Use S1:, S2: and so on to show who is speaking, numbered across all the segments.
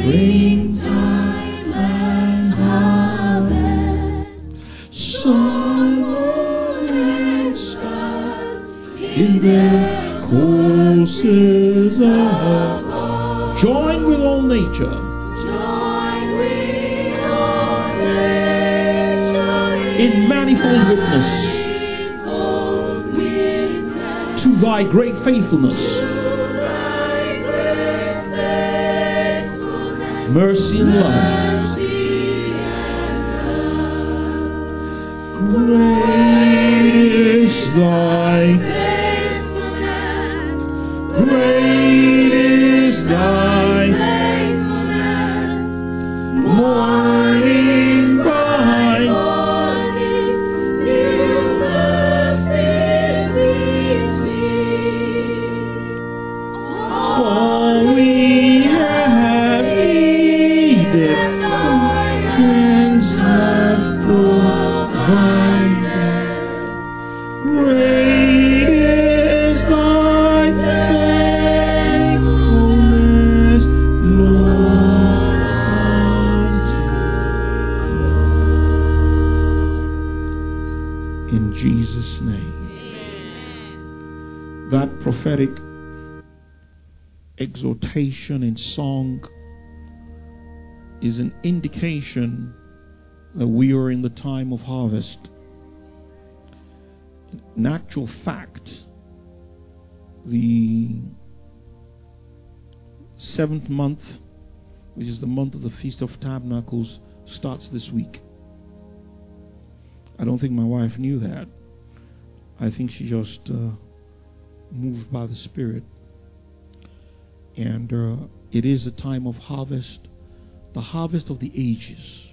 S1: springtime and harvest, sun, moon, and stars in their courses above. Join with all nature. Join with all nature in manifold witness to thy great faithfulness. Mercy and love. Great is thy faithfulness. Great is thy faithfulness. Morning by morning, new mercies we see. All we have needed, hands have provided. Great is thy faithfulness, Lord, unto us. In Jesus' name. That prophetic exhortation in song is an indication that we are in the time of harvest. In actual fact, the 7th month, which is the month of the Feast of Tabernacles, starts this week. I don't think my wife knew that. I think she just moved by the Spirit. And it is a time of harvest, the harvest of the ages.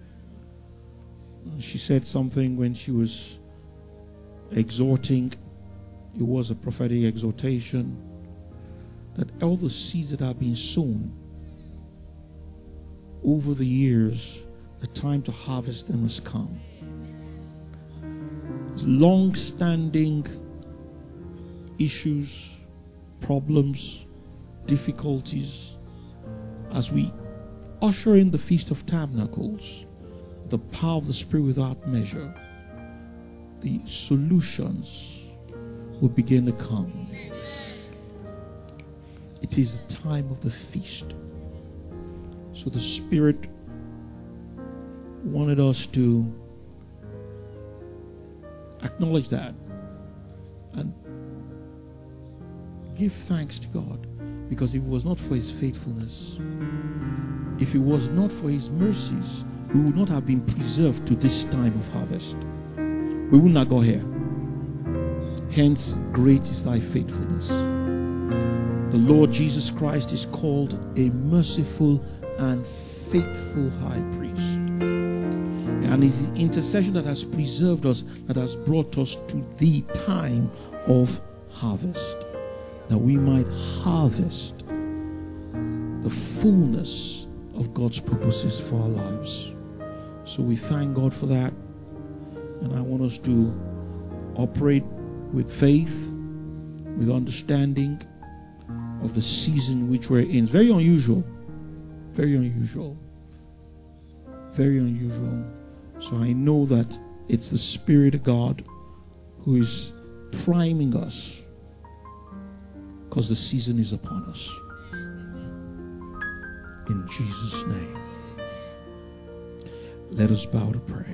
S1: She said something when she was exhorting. It was a prophetic exhortation that all the seeds that have been sown over the years, the time to harvest them has come. Long-standing issues, problems, difficulties, as we usher in the Feast of Tabernacles, the power of the Spirit without measure, the solutions will begin to come. It is the time of the feast. So the Spirit wanted us to acknowledge that and give thanks to God, because if it was not for His faithfulness, if it was not for His mercies, we would not have been preserved to this time of harvest. We would not go here. Hence, great is thy faithfulness. The Lord Jesus Christ is called a merciful and faithful high priest. And it's His intercession that has preserved us, that has brought us to the time of harvest, that we might harvest the fullness of God's purposes for our lives. So we thank God for that. And I want us to operate with faith, with understanding of the season which we're in. It's very unusual. Very unusual. Very unusual. So I know that it's the Spirit of God who is priming us, because the season is upon us. In Jesus' name. Let us bow to pray.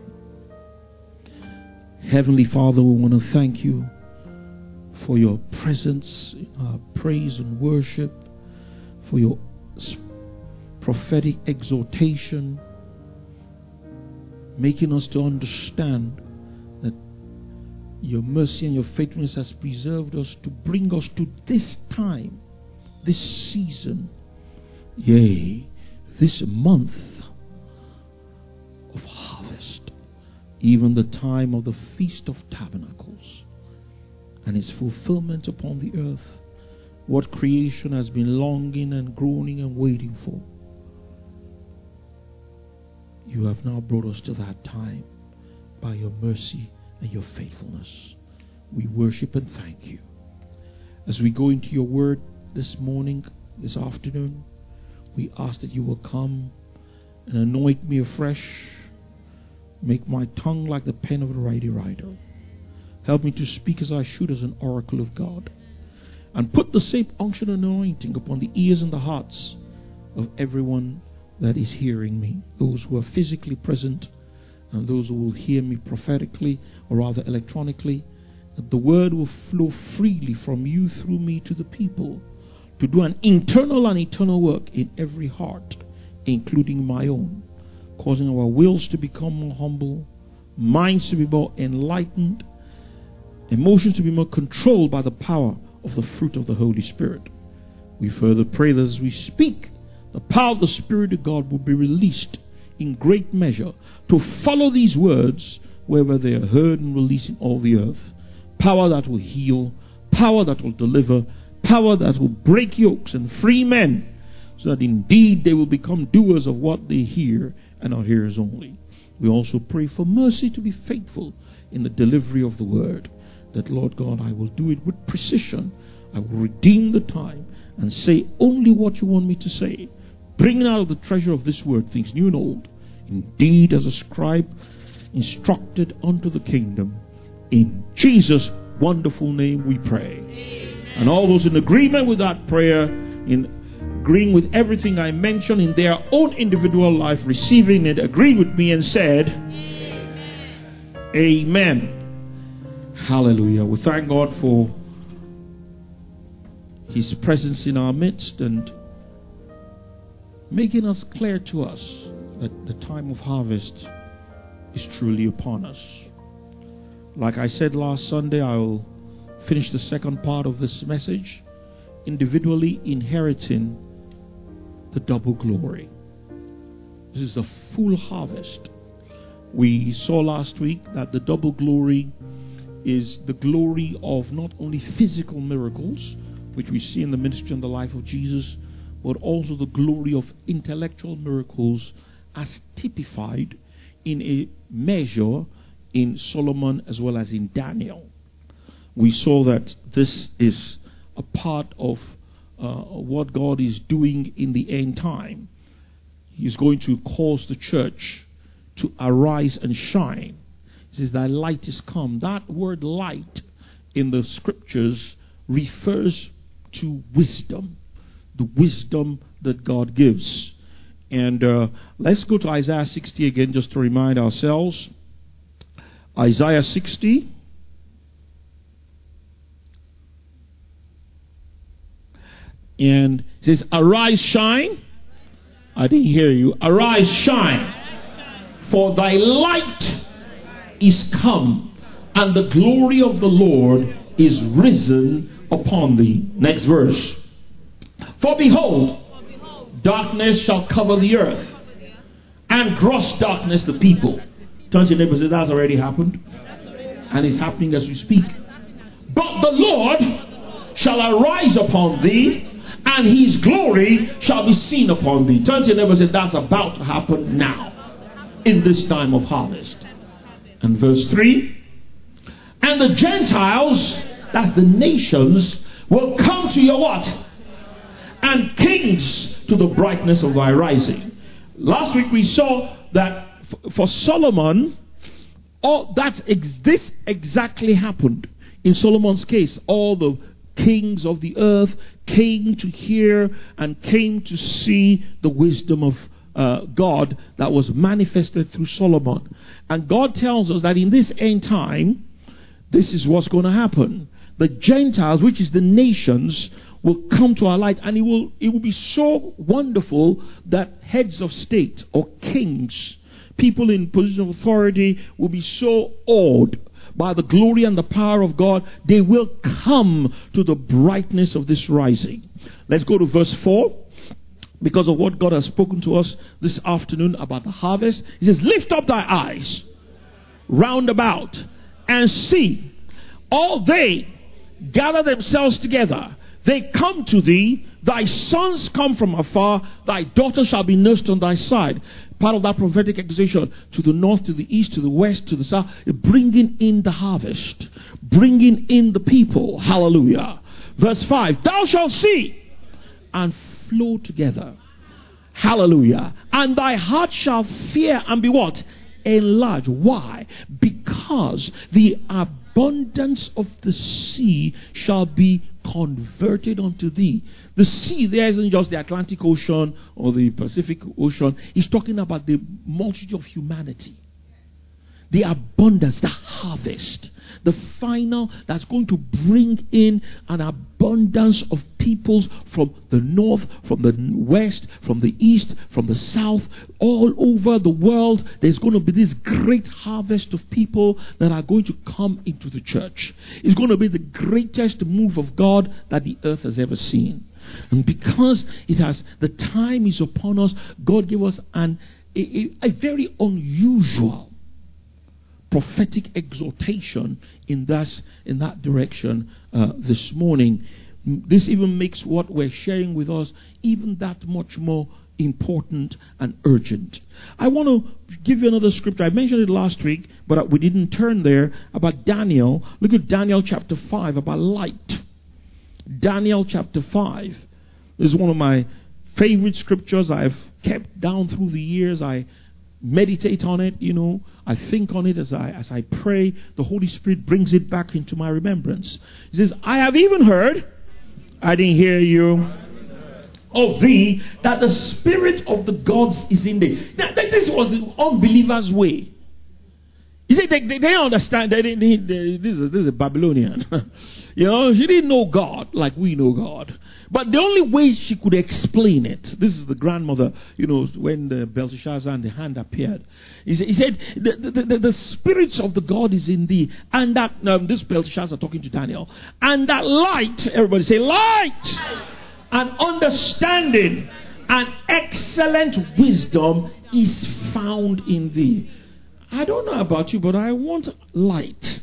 S1: Heavenly Father, we want to thank you for your presence in our praise and worship, for your prophetic exhortation, making us to understand that your mercy and your faithfulness has preserved us to bring us to this time, this season, yea, this month of harvest, even the time of the Feast of Tabernacles and its fulfillment upon the earth, what creation has been longing and groaning and waiting for. You have now brought us to that time by your mercy and your faithfulness. We worship and thank you. As we go into your word this morning, this afternoon, We ask that you will come and anoint me afresh. Make my tongue like the pen of a ready writer. Help me to speak as I should, as an oracle of God. And put the same unction and anointing upon the ears and the hearts of everyone that is hearing me. Those who are physically present and those who will hear me prophetically, or rather electronically. That the word will flow freely from you through me to the people, to do an internal and eternal work in every heart, including my own, causing our wills to become more humble, minds to be more enlightened, emotions to be more controlled by the power of the fruit of the Holy Spirit. We further pray that as we speak, the power of the Spirit of God will be released in great measure to follow these words wherever they are heard and released in all the earth. Power that will heal, power that will deliver, power that will break yokes and free men, so that indeed they will become doers of what they hear and not hearers only. We also pray for mercy to be faithful in the delivery of the word. That, Lord God, I will do it with precision. I will redeem the time and say only what you want me to say, bringing out of the treasure of this word things new and old, indeed as a scribe instructed unto the kingdom. In Jesus' wonderful name we pray. Amen. And all those in agreement with that prayer, in agreeing with everything I mentioned in their own individual life, receiving it, agreed with me and said, Amen. Amen. Hallelujah. We thank God for His presence in our midst and making us clear to us that the time of harvest is truly upon us. Like I said last Sunday, I will finish the second part of this message, individually inheriting the double glory. This is a full harvest. We saw last week that the double glory is the glory of not only physical miracles, which we see in the ministry and the life of Jesus, but also the glory of intellectual miracles as typified in a measure in Solomon as well as in Daniel. We saw that this is a part of what God is doing in the end time. He's going to cause the church to arise and shine. He says, thy light is come. That word light in the scriptures refers to wisdom, the wisdom that God gives. And let's go to Isaiah 60 again just to remind ourselves. Isaiah 60. And it says, arise, shine. I didn't hear you. Arise, shine. For thy light is come, and the glory of the Lord is risen upon thee. Next verse. For behold, darkness shall cover the earth, and gross darkness the people. Turn to your neighbor and say, that's already happened. And it's happening as we speak. But the Lord shall arise upon thee, and his glory shall be seen upon thee. Turn to your neighbor and say, that's about to happen now, in this time of harvest. And verse 3. And the Gentiles, that's the nations, will come to your what? And kings to the brightness of thy rising. Last week we saw that for Solomon, this exactly happened. In Solomon's case, all the kings of the earth came to hear and came to see the wisdom of God that was manifested through Solomon. And God tells us that in this end time, this is what's going to happen. The Gentiles, which is the nations, will come to our light, and it will be so wonderful that heads of state or kings, people in position of authority, will be so awed by the glory and the power of God. They will come to the brightness of this rising. Let's go to verse 4. Because of what God has spoken to us this afternoon about the harvest. He says, lift up thy eyes round about and see. All they gather themselves together. They come to thee. Thy sons come from afar. Thy daughter shall be nursed on thy side. Part of that prophetic accusation, to the north, to the east, to the west, to the south, bringing in the harvest, bringing in the people. Hallelujah. Verse 5, thou shalt see and flow together, Hallelujah. And thy heart shall fear and be what? Enlarged. Why? Because the abundance of the sea shall be converted unto thee. The sea there isn't just the Atlantic Ocean or the Pacific Ocean. He's talking about the multitude of humanity. The abundance, the harvest, the final that's going to bring in an abundance of peoples from the north, from the west, from the east, from the south, all over the world. There's going to be this great harvest of people that are going to come into the church. It's going to be the greatest move of God that the earth has ever seen. And because the time is upon us, God gave us a very unusual prophetic exhortation in that direction this morning. This even makes what we're sharing with us even that much more important and urgent. I want to give you another scripture. I mentioned it last week, but we didn't turn there, about Daniel. Look at Daniel chapter 5, about light. Daniel chapter 5 is one of my favorite scriptures I've kept down through the years. I meditate on it, I think on it as I pray. The Holy Spirit brings it back into my remembrance. He says, I have even heard, I didn't hear you, of thee, that the spirit of the gods is in thee. Now, this was the unbelievers' way. You see, they didn't understand. This is a Babylonian. She didn't know God like we know God. But the only way she could explain it, this is the grandmother, when the Belteshazzar and the hand appeared. He said, the spirits of the God is in thee. And that, this Belteshazzar talking to Daniel. And that light, everybody say light, and understanding and excellent wisdom is found in thee. I don't know about you, but I want light.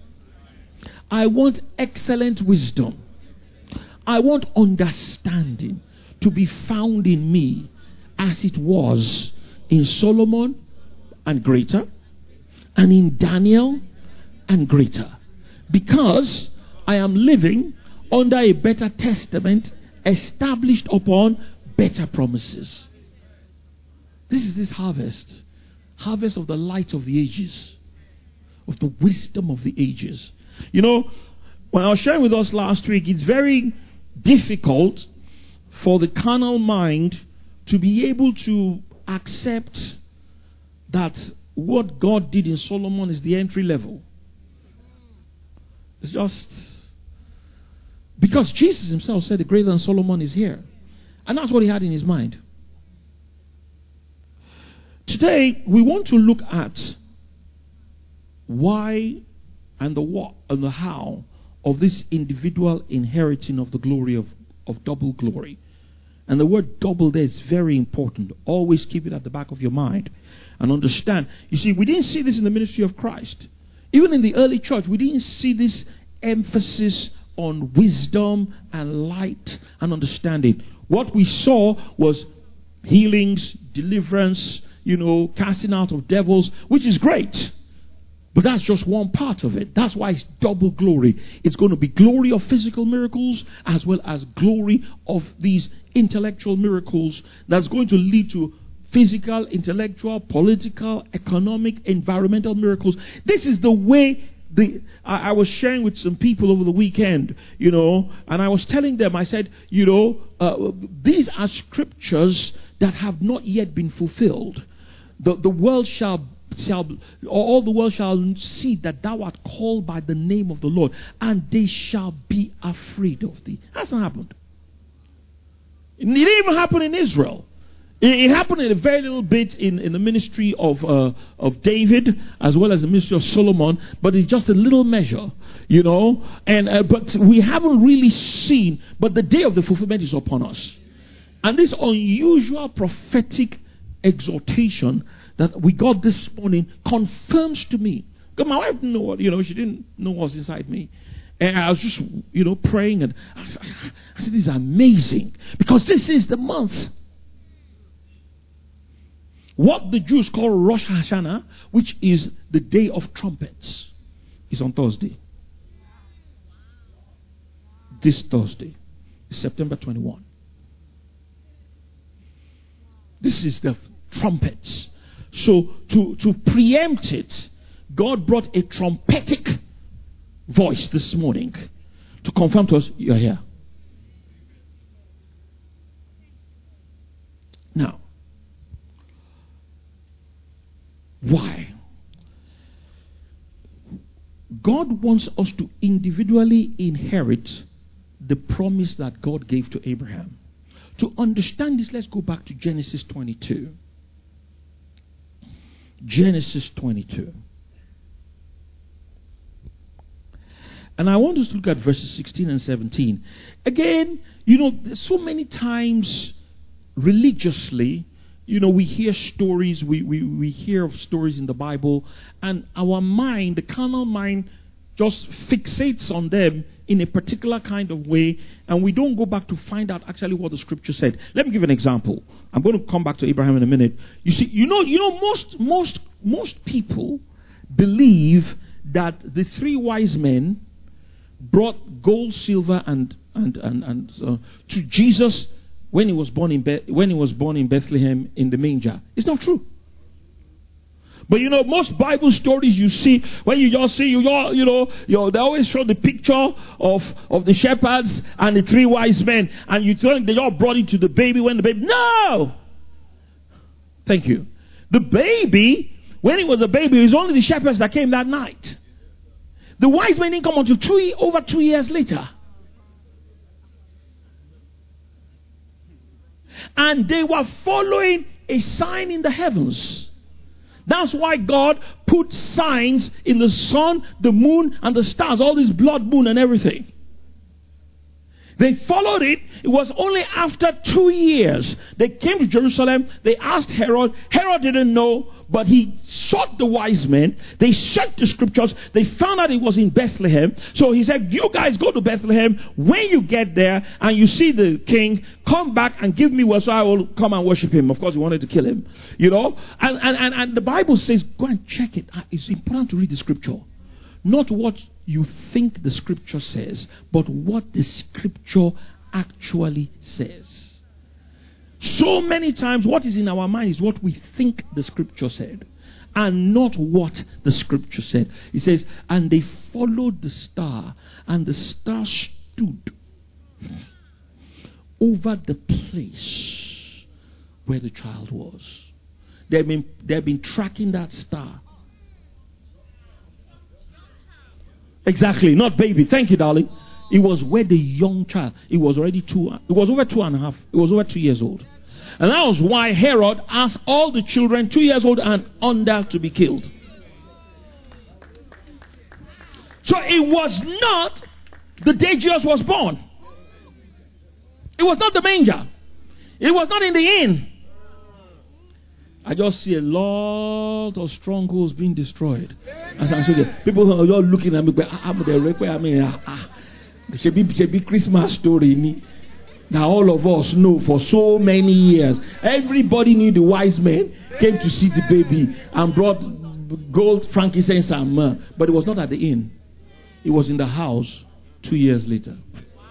S1: I want excellent wisdom. I want understanding to be found in me as it was in Solomon and greater, and in Daniel and greater. Because I am living under a better testament established upon better promises. This is this harvest of the light of the ages, of the wisdom of the ages. When I was sharing with us last week, it's very difficult for the carnal mind to be able to accept that what God did in Solomon is the entry level. It's just because Jesus himself said the greater than Solomon is here. And that's what he had in his mind. Today, we want to look at why and the what and the how of this individual inheriting of the glory of double glory. And the word double there is very important. Always keep it at the back of your mind and understand. You see, we didn't see this in the ministry of Christ. Even in the early church, we didn't see this emphasis on wisdom and light and understanding. What we saw was healings, deliverance, casting out of devils, which is great. But that's just one part of it. That's why it's double glory. It's going to be glory of physical miracles as well as glory of these intellectual miracles that's going to lead to physical, intellectual, political, economic, environmental miracles. This is the way I was sharing with some people over the weekend, and I was telling them, I said, these are scriptures that have not yet been fulfilled. The world all the world shall see that thou art called by the name of the Lord, and they shall be afraid of thee. That's not happened. It didn't even happen in Israel. It happened in a very little bit in the ministry of David as well as the ministry of Solomon, but it's just a little measure, And but we haven't really seen. But the day of the fulfillment is upon us, and this unusual prophetic exhortation that we got this morning confirms to me. Because my wife didn't know what, she didn't know what was inside me. And I was just, praying, and I said, this is amazing. Because this is the month. What the Jews call Rosh Hashanah, which is the day of trumpets, is on Thursday. This Thursday, September 21. This is the trumpets. So to preempt it, God brought a trumpetic voice this morning to confirm to us, you're here. Now, why? God wants us to individually inherit the promise that God gave to Abraham. To understand this, let's go back to Genesis 22. Genesis 22. And I want us to look at verses 16 and 17. Again, so many times religiously, we hear stories, we hear of stories in the Bible, and our mind, the carnal mind, just fixates on them in a particular kind of way, and we don't go back to find out actually what the scripture said. Let me give an example. I'm going to come back to Abraham in a minute. You see, most people believe that the three wise men brought gold, silver, and to Jesus when he was born in Bethlehem in the manger. It's not true. But most Bible stories you see, when you just see, they always show the picture of the shepherds and the three wise men, and you think they all brought it to the baby when the baby. No! Thank you. The baby, when he was a baby, it was only the shepherds that came that night. The wise men didn't come until over 2 years later. And they were following a sign in the heavens. That's why God put signs in the sun, the moon, and the stars, all this blood moon and everything. They followed it. It was only after 2 years they came to Jerusalem. They asked Herod. Herod didn't know, but he sought the wise men. They checked the scriptures. They found out it was in Bethlehem. So he said, you guys go to Bethlehem. When you get there and you see the king, come back and give me word so I will come and worship him. Of course, he wanted to kill him. And the Bible says, go and check it. It's important to read the scripture. Not what you think the scripture says, but what the scripture actually says. So many times what is in our mind is what we think the scripture said, and not what the scripture said. It says, and they followed the star, and the star stood over the place where the child was. They've been tracking that star. Exactly, not baby. Thank you, darling. It was where the young child. It was already it was over 2.5. It was over 2 years old. And that was why Herod asked all the children 2 years old and under to be killed. So it was not the day Jesus was born. It was not the manger. It was not in the inn. I just see a lot of strongholds being destroyed. As I said, people are all looking at me, but it should be Christmas story. Now all of us know for so many years, everybody knew the wise men came to see the baby and brought gold, frankincense, and myrrh. But it was not at the inn. It was in the house 2 years later.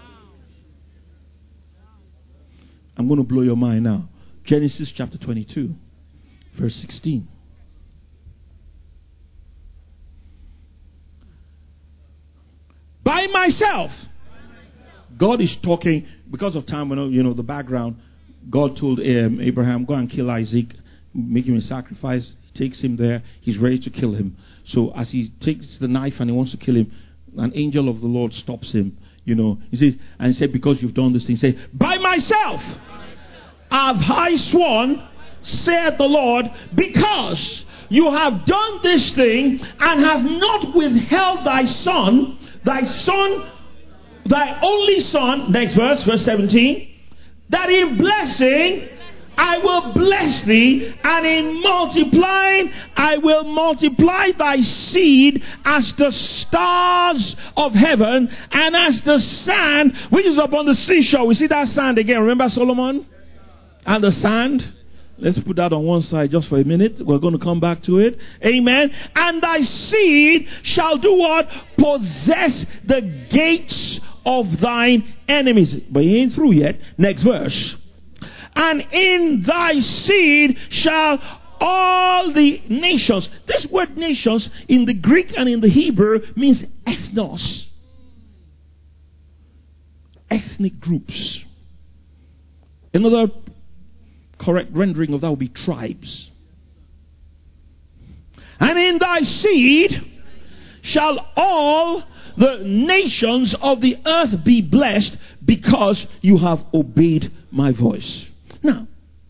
S1: I'm going to blow your mind now. Genesis chapter 22. Verse 16. By myself. God is talking, because of time, the background. God told Abraham, go and kill Isaac, make him a sacrifice. He takes him there. He's ready to kill him. So as he takes the knife and he wants to kill him, an angel of the Lord stops him. He said, because you've done this thing, say, by myself have I sworn, saith the Lord, because you have done this thing and have not withheld thy only son, next verse 17, that in blessing I will bless thee, and in multiplying I will multiply thy seed as the stars of heaven and as the sand which is upon the seashore. We see that sand again. Remember Solomon and the sand? Let's put that on one side just for a minute. We're going to come back to it. Amen. And thy seed shall do what? Possess the gates of thine enemies. But he ain't through yet. Next verse. And in thy seed shall all the nations. This word nations in the Greek and in the Hebrew means ethnos. Ethnic groups. Another correct rendering of that would be tribes. And in thy seed shall all the nations of the earth be blessed, because you have obeyed my voice. Now,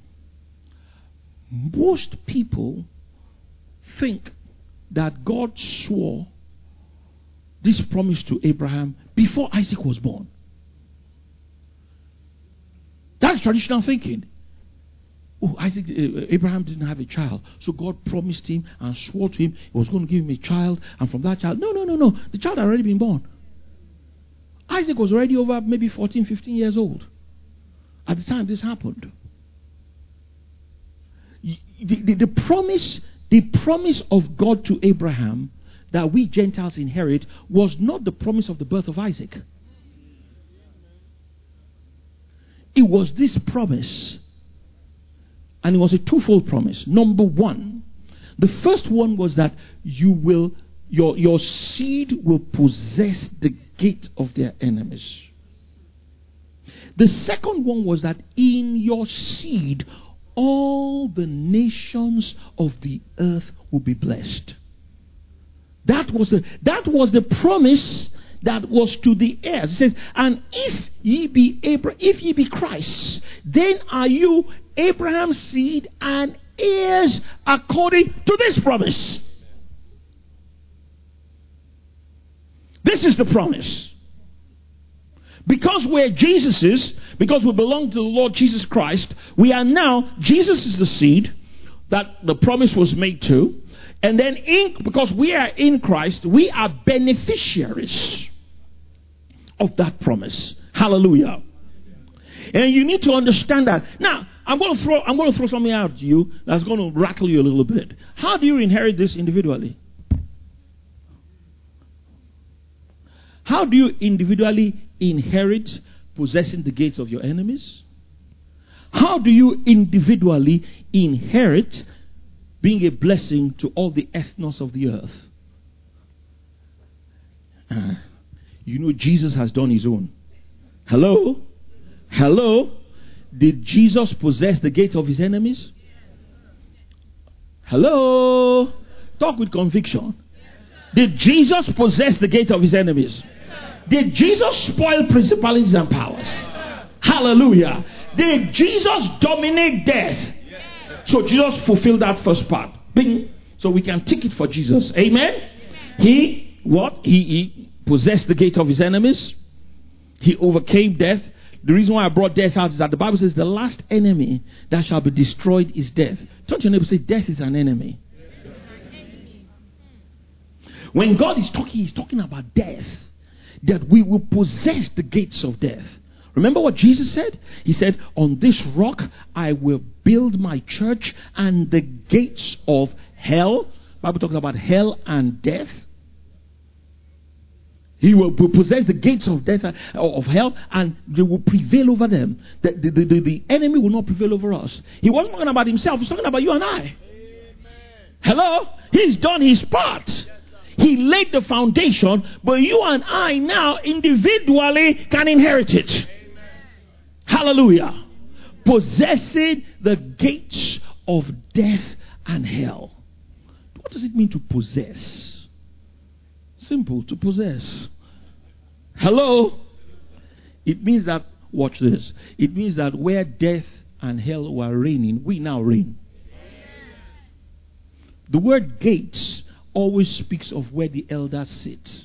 S1: most people think that God swore this promise to Abraham before Isaac was born. That's traditional thinking. Oh, Abraham didn't have a child, so God promised him and swore to him he was going to give him a child, and from that child, no. The child had already been born. Isaac was already over maybe 14, 15 years old at the time this happened. The promise of God to Abraham that we Gentiles inherit was not the promise of the birth of Isaac. It was this promise, and it was a twofold promise. Number one, the first one was that your seed will possess the gate of their enemies. The second one was that in your seed all the nations of the earth will be blessed. That was the promise that was to the heirs. It says, and if ye be Christ, then are you Abraham's seed and heirs according to this promise. This is the promise. Because we're Jesus's, because we belong to the Lord Jesus Christ, we are now, Jesus is the seed that the promise was made to. And then because we are in Christ, we are beneficiaries of that promise. Hallelujah. And you need to understand that. Now, I'm going to throw something out at you that's going to rattle you a little bit. How do you inherit this individually? How do you individually inherit possessing the gates of your enemies? How do you individually inherit being a blessing to all the ethnos of the earth? Jesus has done his own. Hello? Did Jesus possess the gate of his enemies? Hello? Talk with conviction. Did Jesus possess the gate of his enemies? Did Jesus spoil principalities and powers? Hallelujah. Did Jesus dominate death? So Jesus fulfilled that first part. Bing. So we can tick it for Jesus. Amen. He possessed the gate of his enemies. He overcame death. The reason why I brought death out is that the Bible says the last enemy that shall be destroyed is death. Don't your neighbor say death is an enemy. When God is talking, he's talking about death. That we will possess the gates of death. Remember what Jesus said? He said, on this rock I will build my church, and the gates of hell. Bible talking about hell and death. He will possess the gates of death, of hell, and they will prevail over them. The enemy will not prevail over us. He wasn't talking about himself. He's talking about you and I. Amen. Hello? He's done his part. He laid the foundation, but you and I now individually can inherit it. Amen. Hallelujah. Possessing the gates of death and hell. What does it mean to possess? Simple, to possess. Hello? It means that, watch this. It means that where death and hell were reigning, we now reign. The word gates always speaks of where the elders sit.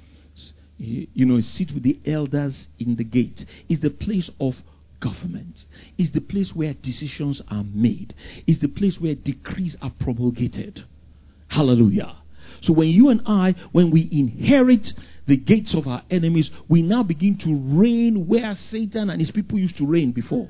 S1: Sit with the elders in the gate. It's the place of government. It's the place where decisions are made. It's the place where decrees are promulgated. Hallelujah. So when you and I, when we inherit the gates of our enemies, we now begin to reign where Satan and his people used to reign before.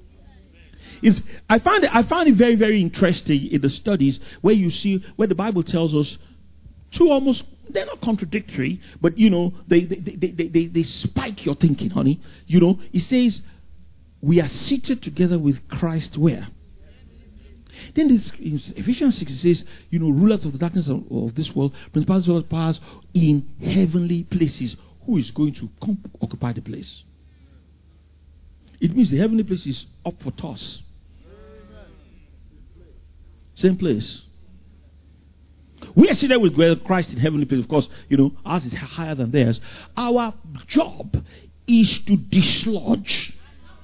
S1: I find it very, very interesting in the studies where you see where the Bible tells us two almost, they're not contradictory, but they spike your thinking, honey. It says we are seated together with Christ where? Then this, in Ephesians 6 it says, rulers of the darkness of this world, principalities and powers in heavenly places. Who is going to occupy the place? It means the heavenly place is up for toss. Same place. We are seated with Christ in heavenly place. Of course, ours is higher than theirs. Our job is to dislodge.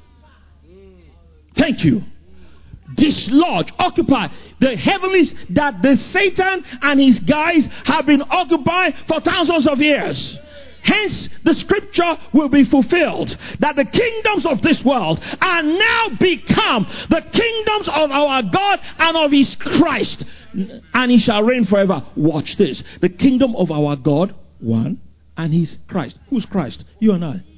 S1: Thank you. Dislodge, occupy the heavenlies that the Satan and his guys have been occupying for thousands of years. Hence, the scripture will be fulfilled that the kingdoms of this world are now become the kingdoms of our God and of his Christ, and he shall reign forever. Watch this. The kingdom of our God, one, and his Christ. Who's Christ? You and I.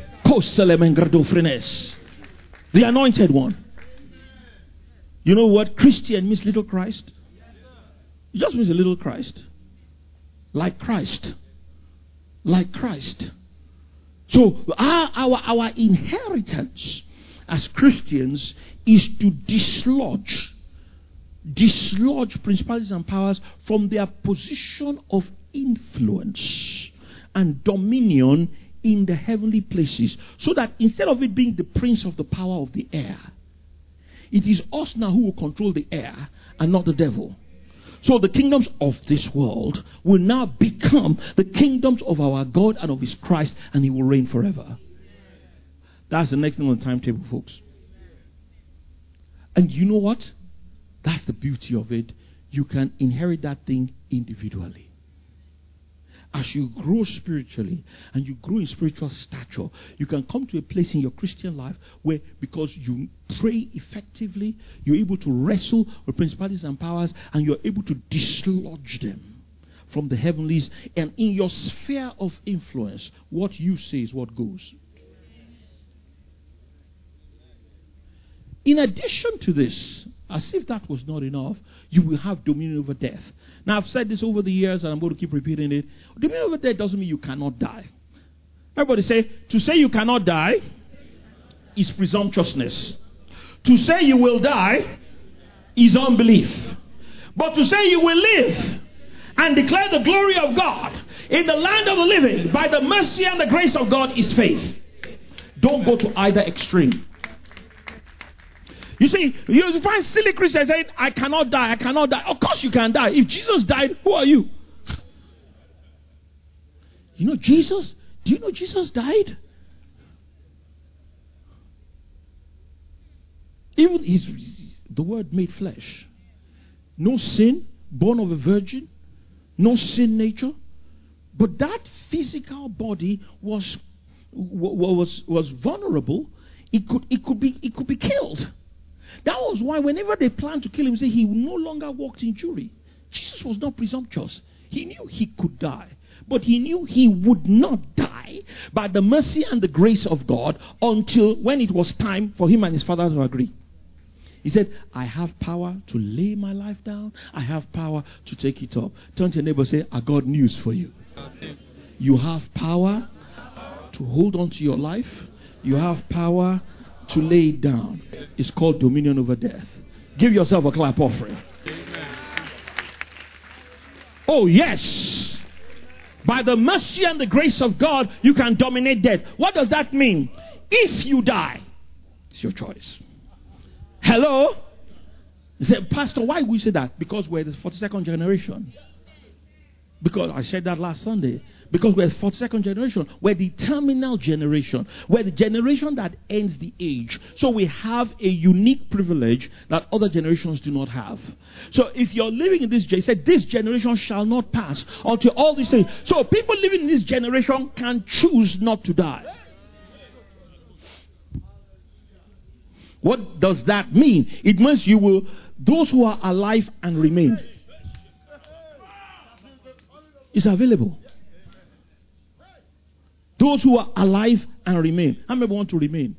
S1: The anointed one. You know what Christian means? Little Christ. It just means a little Christ. Like Christ. Like Christ. So our inheritance as Christians is to dislodge principalities and powers from their position of influence and dominion in the heavenly places, so that instead of it being the prince of the power of the air, it is us now who will control the air and not the devil. So the kingdoms of this world will now become the kingdoms of our God and of his Christ, and he will reign forever. That's the next thing on the timetable, folks. And you know what? That's the beauty of it. You can inherit that thing individually. As you grow spiritually and you grow in spiritual stature, you can come to a place in your Christian life where, because you pray effectively, you're able to wrestle with principalities and powers, and you're able to dislodge them from the heavenlies. And in your sphere of influence, what you say is what goes. In addition to this, as if that was not enough, you will have dominion over death. Now, I've said this over the years, and I'm going to keep repeating it. Dominion over death doesn't mean you cannot die. Everybody say, to say you cannot die is presumptuousness. To say you will die is unbelief. But to say you will live and declare the glory of God in the land of the living by the mercy and the grace of God is faith. Don't go to either extreme. You see, you find silly Christians saying, I cannot die, I cannot die. Of course you can die. If Jesus died, who are you? You know Jesus? Do you know Jesus died? Even the word made flesh. No sin, born of a virgin, no sin nature. But that physical body was vulnerable. It could be killed. That was why whenever they planned to kill him, he no longer walked in jury. Jesus was not presumptuous. He knew he could die. But he knew he would not die by the mercy and the grace of God until when it was time for him and his Father to agree. He said, I have power to lay my life down. I have power to take it up. Turn to your neighbor and say, I got news for you. You have power to hold on to your life. You have power to lay it down. It's called dominion over death. Give yourself a clap offering. Oh yes, by the mercy and the grace of God you can dominate death. What does that mean? If you die, it's your choice. Hello? You say, Pastor, why would you say that? Because we're the 42nd generation. Because I said that last Sunday. Because we're the 42nd generation. We're the terminal generation. We're the generation that ends the age. So we have a unique privilege that other generations do not have. So if you're living in this generation, said this generation shall not pass until all these things. So people living in this generation can choose not to die. What does that mean? It means you will, those who are alive and remain. It's available. Those who are alive and remain. How many want to remain?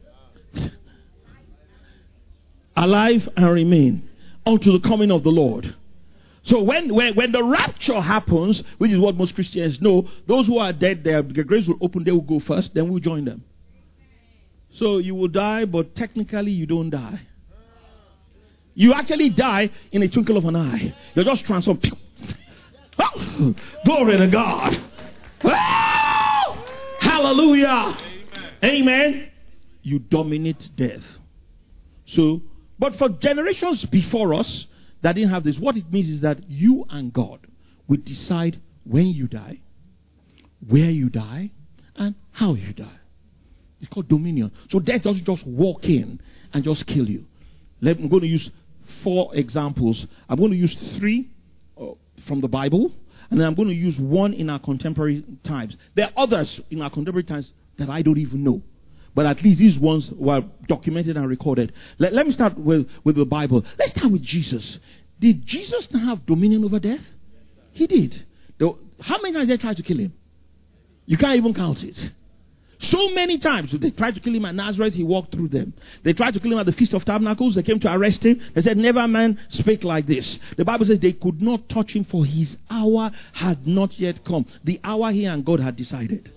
S1: Alive and remain unto the coming of the Lord. So when the rapture happens, which is what most Christians know, those who are dead, their graves will open, they will go first, then we'll join them. So you will die, but technically you don't die. You actually die in a twinkle of an eye. You're just transformed. Oh, glory to God. Oh, hallelujah. Amen. You dominate death. So, but for generations before us that didn't have this, what it means is that you and God will decide when you die, where you die, and how you die. It's called dominion. So death doesn't just walk in and just kill you. I'm going to use 4 examples. I'm going to use 3 from the Bible, and then I'm going to use 1 in our contemporary times. There are others in our contemporary times that I don't even know. But at least these ones were documented and recorded. Let me start with the Bible. Let's start with Jesus. Did Jesus not have dominion over death? He did. How many times they tried to kill him? You can't even count it. So many times. They tried to kill him at Nazareth. He walked through them. They tried to kill him at the Feast of Tabernacles. They came to arrest him. They said, never man spake like this. The Bible says they could not touch him, for his hour had not yet come. The hour he and God had decided.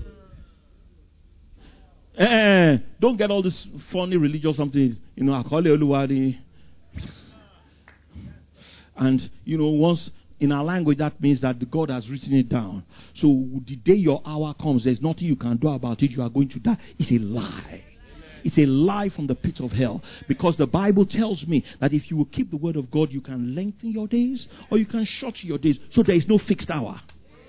S1: Don't get all this funny religious something. And, once in our language, that means that the God has written it down. So the day your hour comes, there's nothing you can do about it. You are going to die. It's a lie. It's a lie from the pit of hell. Because the Bible tells me that if you will keep the word of God, you can lengthen your days or you can shorten your days. So there is no fixed hour.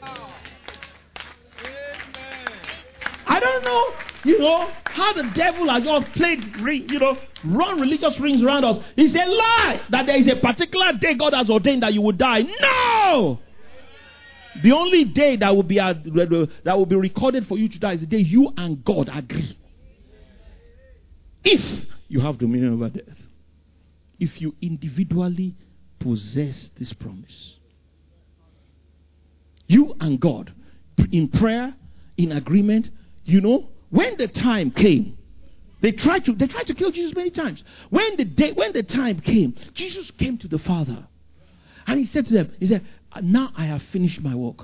S1: I don't know, how the devil has just played, run religious rings around us. It's a lie that there is a particular day God has ordained that you will die. No! The only day that will be recorded for you to die is the day you and God agree. If you have dominion over death. If you individually possess this promise. You and God, in prayer, in agreement, when the time came, they tried to kill Jesus many times. When the time came, Jesus came to the Father. And he said to them, now I have finished my work.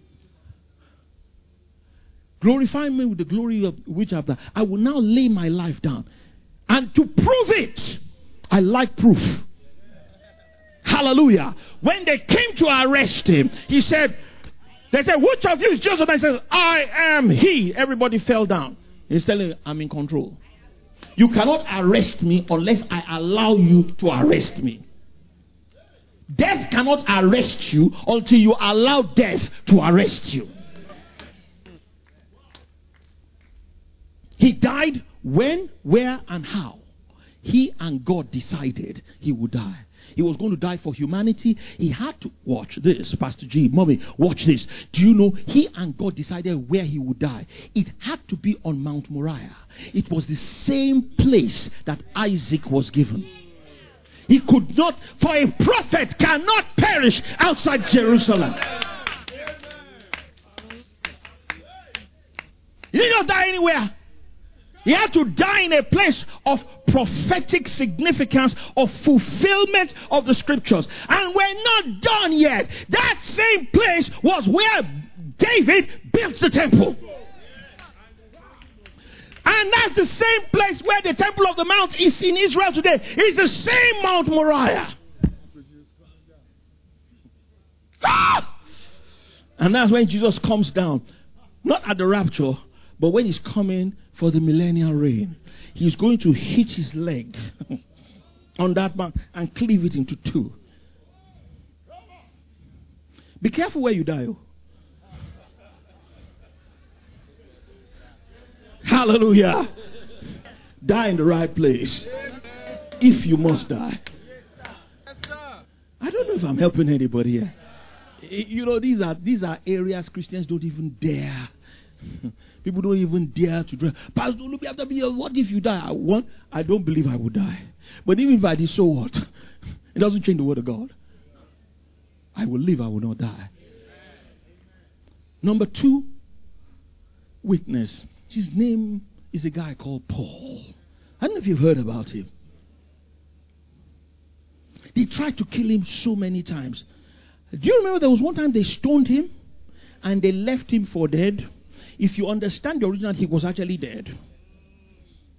S1: Glorify me with the glory of which I have done. I will now lay my life down. And to prove it, I like proof. Hallelujah. When they came to arrest him, they said, which of you is Joseph? And he says, I am he. Everybody fell down. He's telling you, I'm in control. You cannot arrest me unless I allow you to arrest me. Death cannot arrest you until you allow death to arrest you. He died when, where, and how. He and God decided he would die. He was going to die for humanity. He had to watch this. Pastor G, Mommy, watch this. Do you know he and God decided where he would die? It had to be on Mount Moriah. It was the same place that Isaac was given. He could not, for a prophet cannot perish outside Jerusalem. He didn't just die anywhere. He had to die in a place of prophetic significance, of fulfillment of the scriptures. And we're not done yet. That same place was where David built the temple. And that's the same place where the Temple of the Mount is in Israel today. It's the same Mount Moriah. Ah! And that's when Jesus comes down. Not at the rapture, but when he's coming for the millennial reign. He's going to hit his leg on that mount and cleave it into 2. Be careful where you die. Hallelujah. Die in the right place. If you must die. I don't know if I'm helping anybody here. These are areas Christians don't even dare. People don't even dare to drive. Pastor, look after me. What if you die? I don't believe I would die. But even if I did, so what? It doesn't change the word of God. I will live, I will not die. Number 2, witness. His name is a guy called Paul. I don't know if you've heard about him. They tried to kill him so many times. Do you remember there was one time they stoned him and they left him for dead? If you understand the original, he was actually dead.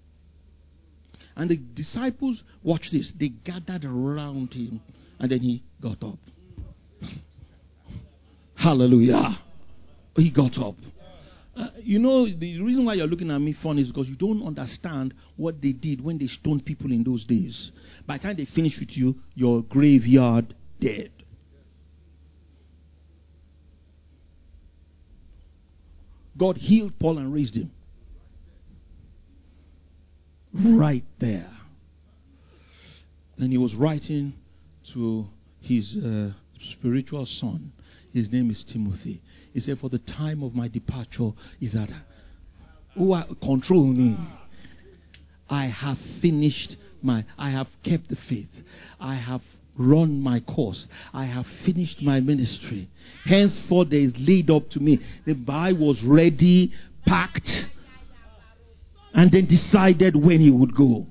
S1: And the disciples, watch this, they gathered around him, and then he got up. Hallelujah. He got up. The reason why you're looking at me funny is because you don't understand what they did when they stoned people in those days. By the time they finish with you, you're graveyard dead. God healed Paul and raised him. Right there. And he was writing to his spiritual son. His name is Timothy. He said, for the time of my departure is at control me. I have finished I have kept the faith. I have run my course. I have finished my ministry. Henceforth there is laid up to me. The Bible was ready, packed, and then decided when he would go.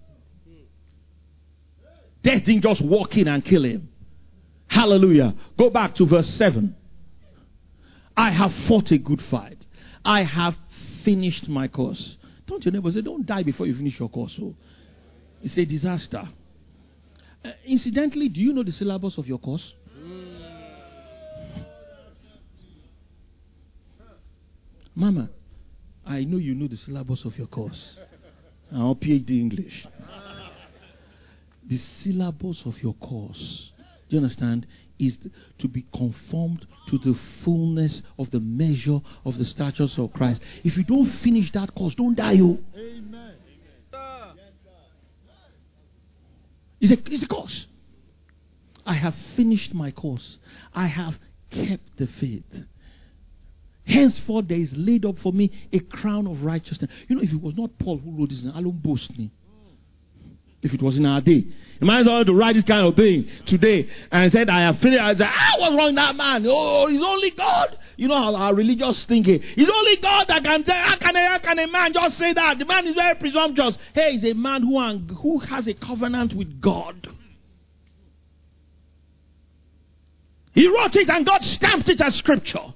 S1: Death didn't just walk in and kill him. Hallelujah. Go back to verse 7. I have fought a good fight. I have finished my course. Don't your neighbor say, don't die before you finish your course. Oh. It's a disaster. Incidentally, do you know the syllabus of your course? Mama, I know you know the syllabus of your course. I'm PhD English. The syllabus of your course, do you understand, is to be conformed to the fullness of the measure of the statures of Christ. If you don't finish that course, don't die. Amen. It's a course. I have finished my course. I have kept the faith. Henceforth there is laid up for me a crown of righteousness. If it was not Paul who wrote this, I don't boast me. If it was in our day, it might as well to write this kind of thing today and said, I have finished. I said, what's wrong with that man? Oh, he's only God. Our religious thinking. It's only God that can say, how can a man just say that? The man is very presumptuous. Hey, he's a man who has a covenant with God. He wrote it and God stamped it as scripture.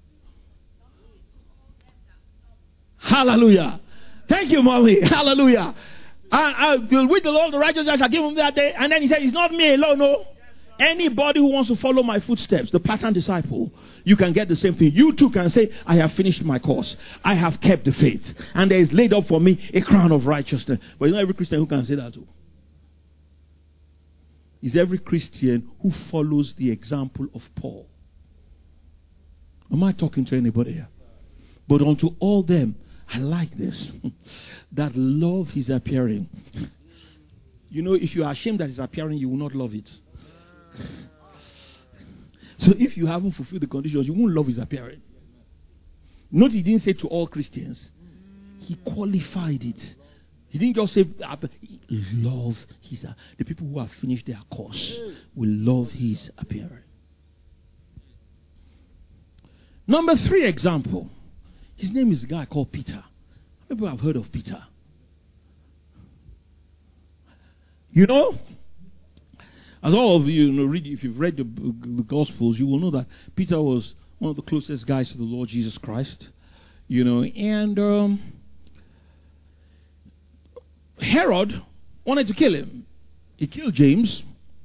S1: Hallelujah. Thank you, mommy. Hallelujah. With the Lord, the righteous I shall give him that day. And then he said, it's not me alone, no. Anybody who wants to follow my footsteps, the pattern disciple, you can get the same thing. You too can say, I have finished my course. I have kept the faith. And there is laid up for me a crown of righteousness. But every Christian who can say that too. Is every Christian who follows the example of Paul. Am I talking to anybody here? But unto all them, I like this, that love his appearing. If you are ashamed that it's appearing, you will not love it. So if you haven't fulfilled the conditions, you won't love his appearing. Note he didn't say to all Christians. He qualified it. He didn't just say, love his, the people who have finished their course will love his appearing. Number 3 example. His name is a guy called Peter. People have heard of Peter. As all of you read, if you've read the Gospels, you will know that Peter was one of the closest guys to the Lord Jesus Christ. And Herod wanted to kill him. He killed James.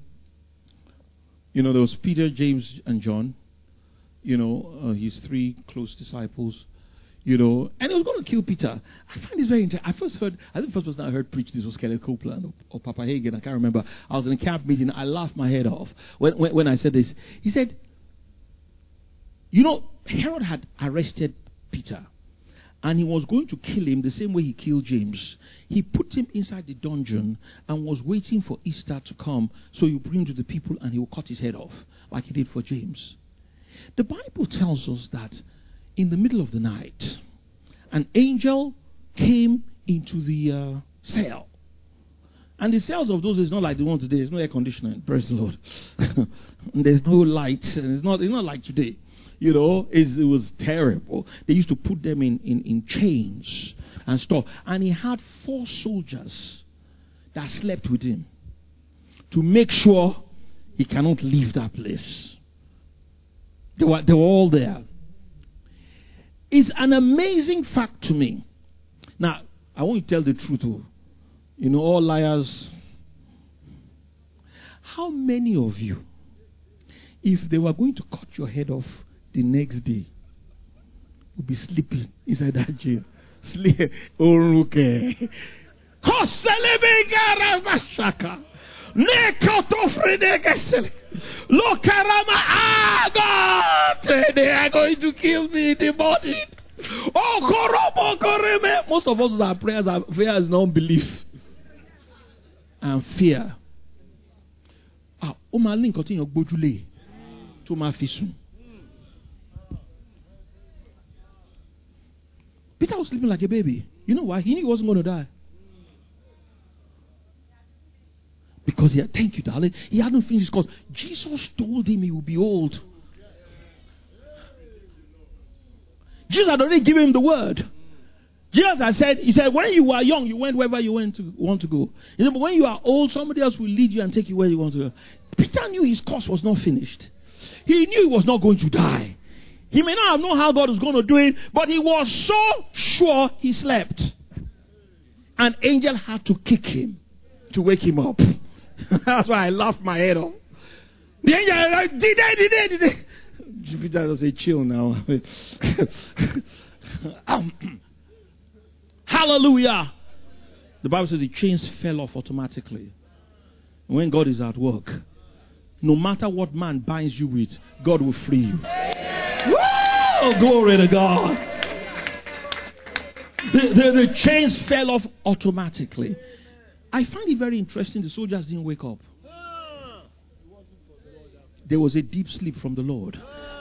S1: There was Peter, James, and John. His 3 close disciples. And he was going to kill Peter. I find this very interesting. I think the first person I heard preach this was Kenneth Copeland or Papa Hagin. I can't remember. I was in a camp meeting. I laughed my head off when I said this. He said, Herod had arrested Peter. And he was going to kill him the same way he killed James. He put him inside the dungeon and was waiting for Easter to come so he would bring him to the people and he would cut his head off like he did for James. The Bible tells us that in the middle of the night, an angel came into the cell. And the cells of those days not like the one today. There's no air conditioning. Praise the Lord. There's no light. And it's not like today. It was terrible. They used to put them in chains and stuff. And he had 4 soldiers that slept with him to make sure he cannot leave that place. They were all there. It's an amazing fact to me. Now, I want to tell the truth. You know, all liars. How many of you, if they were going to cut your head off the next day, would be sleeping inside that jail? Sleep. Oruke. They are going to kill me in the morning. Most of us, our prayers are fear is non-belief and fear. Peter was sleeping like a baby. You know why? He knew he wasn't going to die. Because thank you, darling. He hadn't finished his course. Jesus told him he would be old. Jesus had already given him the word. Jesus had said, he said, when you are young, you went wherever you want to go. He said, but when you are old, somebody else will lead you and take you where you want to go. Peter knew his course was not finished. He knew he was not going to die. He may not have known how God was going to do it, but he was so sure he slept. An angel had to kick him to wake him up. That's why I laughed my head off. The angel was like, did they? Peter just say, chill now. Hallelujah. The Bible says the chains fell off automatically. When God is at work, no matter what man binds you with, God will free you. Woo! Glory to God. The chains fell off automatically. I find it very interesting the soldiers didn't wake up. There was a deep sleep from the Lord.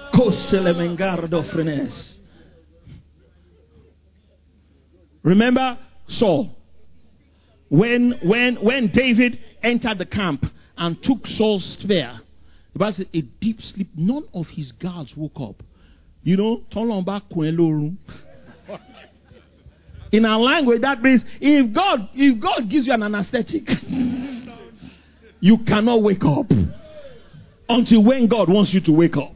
S1: Remember Saul? When David entered the camp and took Saul's spear, the Bible said a deep sleep. None of his guards woke up. You know, in our language, that means if God gives you an anesthetic, you cannot wake up until when God wants you to wake up.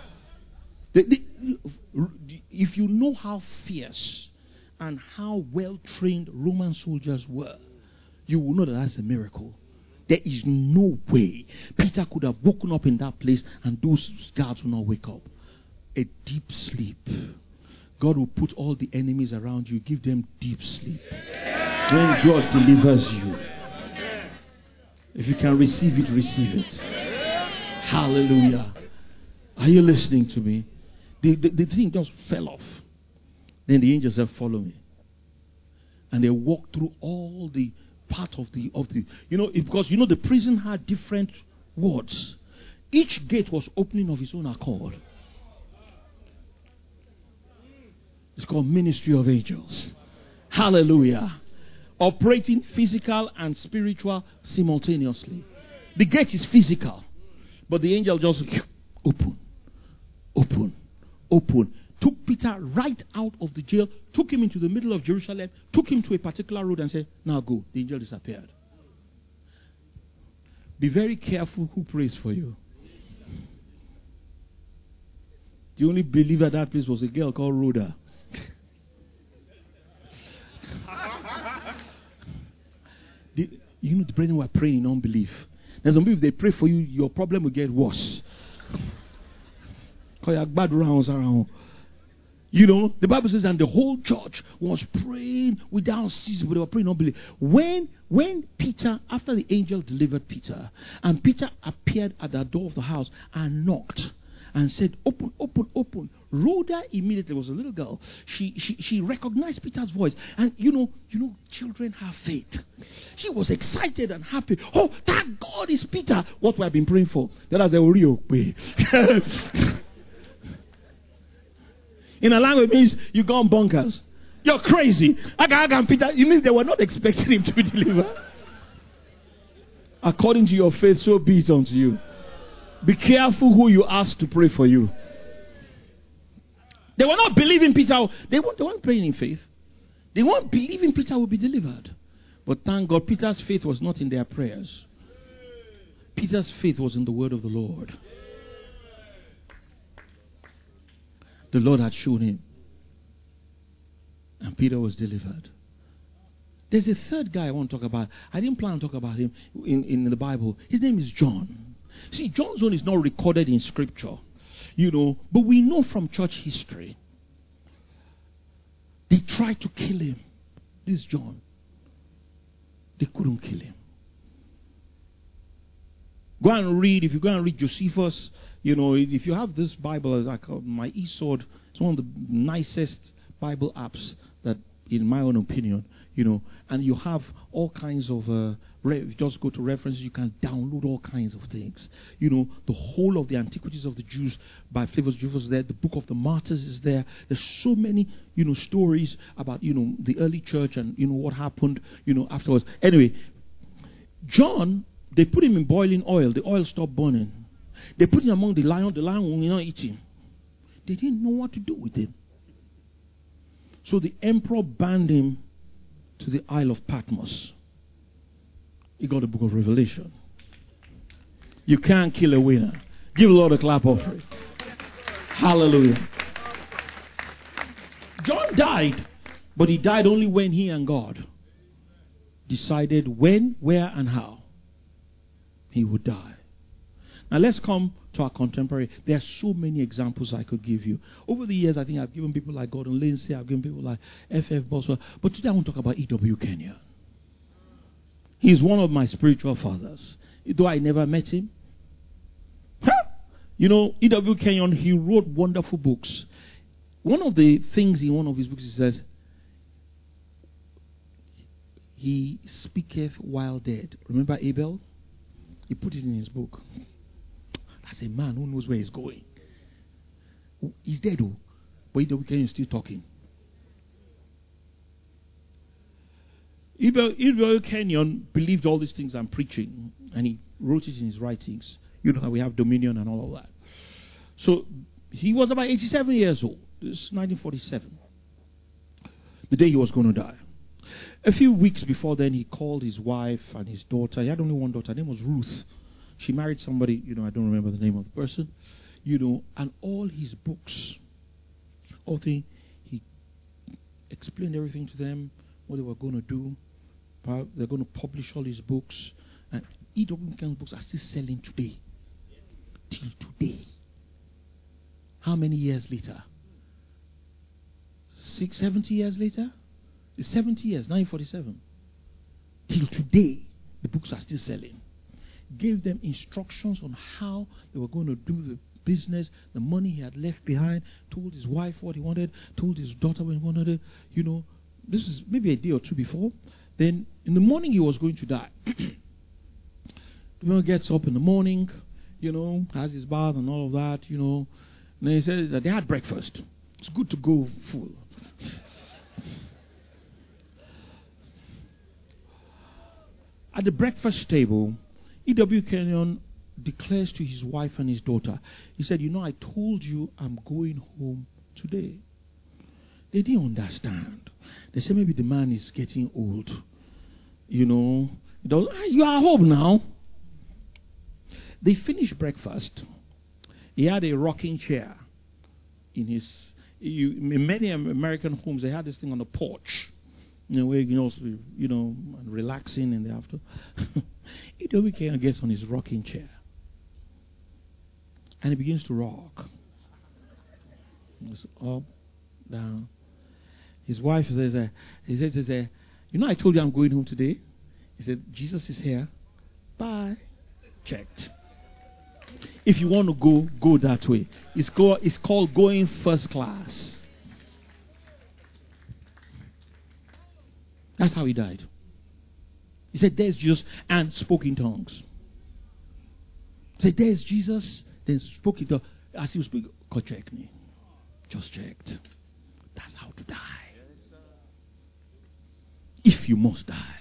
S1: If you know how fierce and how well trained Roman soldiers were, you will know that that's a miracle. There is no way Peter could have woken up in that place and those guards will not wake up. A deep sleep. God will put all the enemies around you, give them deep sleep. When God delivers you, if you can receive it, receive it. Hallelujah. Are you listening to me? The thing just fell off. Then the angels said, follow me. And they walked through all the part of the because the prison had different wards. Each gate was opening of its own accord. It's called Ministry of Angels. Hallelujah. Operating physical and spiritual simultaneously. The gate is physical, but the angel just open. Took Peter right out of the jail, took him into the middle of Jerusalem, took him to a particular road and said, now go. The angel disappeared. Be very careful who prays for you. The only believer at that place was a girl called Rhoda. The brethren were praying in unbelief. There's some people, if they pray for you, your problem will get worse. The Bible says, and the whole church was praying without ceasing, but they were praying in unbelief. When Peter, after the angel delivered Peter, and Peter appeared at the door of the house and knocked and said, open, open, open. Rhoda immediately was a little girl. She recognized Peter's voice. And children have faith. She was excited and happy. Oh, that God is Peter. What we have been praying for. That was a real way. In a language, it means you've gone bonkers. You're crazy. Aga, Peter. You mean they were not expecting him to be delivered? According to your faith, so be it unto you. Be careful who you ask to pray for you. They were not believing Peter. They weren't praying in faith. They weren't believing Peter would be delivered. But thank God, Peter's faith was not in their prayers. Peter's faith was in the word of the Lord. The Lord had shown him. And Peter was delivered. There's a third guy I want to talk about. I didn't plan to talk about him in the Bible. His name is John. See, John's own is not recorded in Scripture, but we know from church history. They tried to kill him. This John. They couldn't kill him. If you go and read Josephus, if you have this Bible, like my eSword, it's one of the nicest Bible apps that, in my own opinion, and you have all kinds of, you just go to references, you can download all kinds of things. The whole of the Antiquities of the Jews by Flavius Josephus is there. The Book of the Martyrs is there. There's so many, stories about, the early church and, what happened, afterwards. Anyway, John, they put him in boiling oil. The oil stopped burning. They put him among the lion. The lion will not eat him. They didn't know what to do with him. So the emperor banned him to the Isle of Patmos. He got the book of Revelation. You can't kill a winner. Give the Lord a clap offering. Hallelujah. John died, but he died only when he and God decided when, where, and how he would die. Now let's come to our contemporary. There are so many examples I could give you. Over the years, I think I've given people like Gordon Lindsay, I've given people like F.F. Boswell, but today I want to talk about E.W. Kenyon. He is one of my spiritual fathers. Though I never met him. E.W. Kenyon, he wrote wonderful books. One of the things in one of his books, he says, he speaketh while dead. Remember Abel? He put it in his book. That's a man who knows where he's going. He's dead, but E.W. Kenyon is still talking. E.W. Kenyon believed all these things I'm preaching, and he wrote it in his writings. You know how we have dominion and all of that. So he was about 87 years old. This is 1947. The day he was going to die. A few weeks before then, he called his wife and his daughter. He had only one daughter. Her name was Ruth. She married somebody, I don't remember the name of the person, and all his books, he explained everything to them, what they were going to do. They're going to publish all his books. And E.W. Kenyon's books are still selling today. Till today. How many years later? 70 years later? 70 years, 1947. Till today, the books are still selling. Gave them instructions on how they were going to do the business, the money he had left behind, told his wife what he wanted, told his daughter what he wanted it. This is maybe a day or two before. Then, in the morning, he was going to die. The man gets up in the morning, has his bath and all of that, And then he says that they had breakfast. It's good to go full. At the breakfast table, E.W. Kenyon declares to his wife and his daughter, he said, I told you I'm going home today. They didn't understand. They said maybe the man is getting old. You are home now. They finished breakfast. He had a rocking chair in his. In many American homes, they had this thing on the porch. Where you can also, relaxing in the after. E.W. Kenyon gets on his rocking chair. And he begins to rock. It's up, down. His wife says, I told you I'm going home today. He said, Jesus is here. Bye. Checked. If you want to go that way. It's called going first class. That's how he died. He said, there's Jesus, and spoke in tongues. He said, there's Jesus, then spoke in tongues. As he was speaking, God checked me. Just checked. That's how to die. If you must die.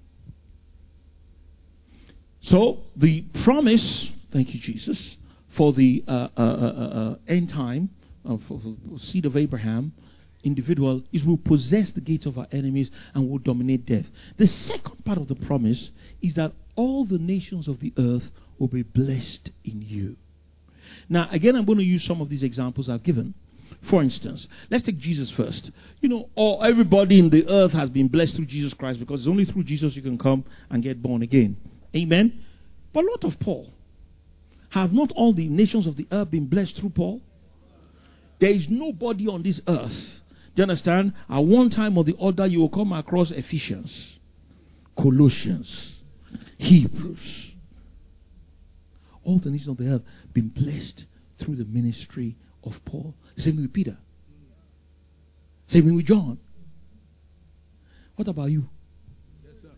S1: So, the promise, thank you, Jesus, for the end time, for the seed of Abraham, individual, is will possess the gates of our enemies and will dominate death. The second part of the promise is that all the nations of the earth will be blessed in you. Now, again, I'm going to use some of these examples I've given For instance, let's take Jesus first. Or everybody in the earth has been blessed through Jesus Christ, because it's only through Jesus you can come and get born again. Amen? But what of Paul? Have not all the nations of the earth been blessed through Paul? There is nobody on this earth. Do you understand? At one time or the other, you will come across Ephesians, Colossians, Hebrews. All the nations of the earth been blessed through the ministry of Paul. Same thing with Peter. Same thing with John. What about you?
S2: Yes, sir.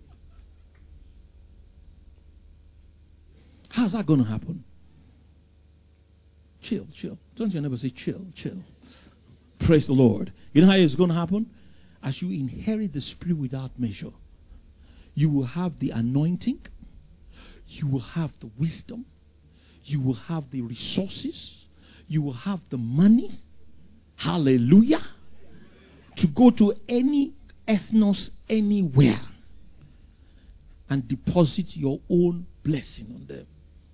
S1: How's that going to happen? Chill. Don't you never say chill. Praise the Lord. You know how it's going to happen? As you inherit the Spirit without measure, you will have the anointing, you will have the wisdom, you will have the resources, you will have the money, hallelujah, to go to any ethnos anywhere and deposit your own blessing on them.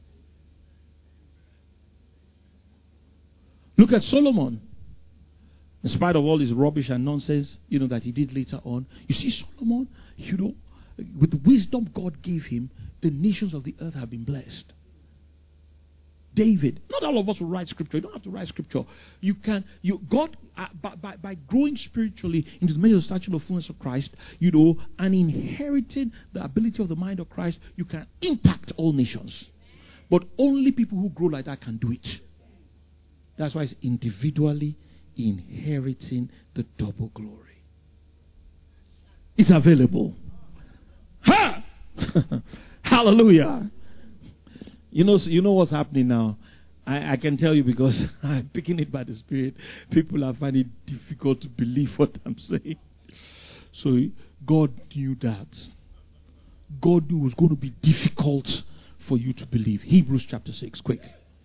S1: Look at Solomon. In spite of all his rubbish and nonsense, that he did later on. You see, Solomon, with the wisdom God gave him, the nations of the earth have been blessed. David, not all of us will write scripture. You don't have to write scripture. God, by growing spiritually into the measure of the stature of fullness of Christ, and inheriting the ability of the mind of Christ, you can impact all nations. But only people who grow like that can do it. That's why it's individually inheriting the double glory. It's available. Ha! Hallelujah. You know what's happening now. I can tell you because I'm picking it by the Spirit. People are finding it difficult to believe what I'm saying. So God knew that. God knew it was going to be difficult for you to believe. Hebrews chapter 6, quick.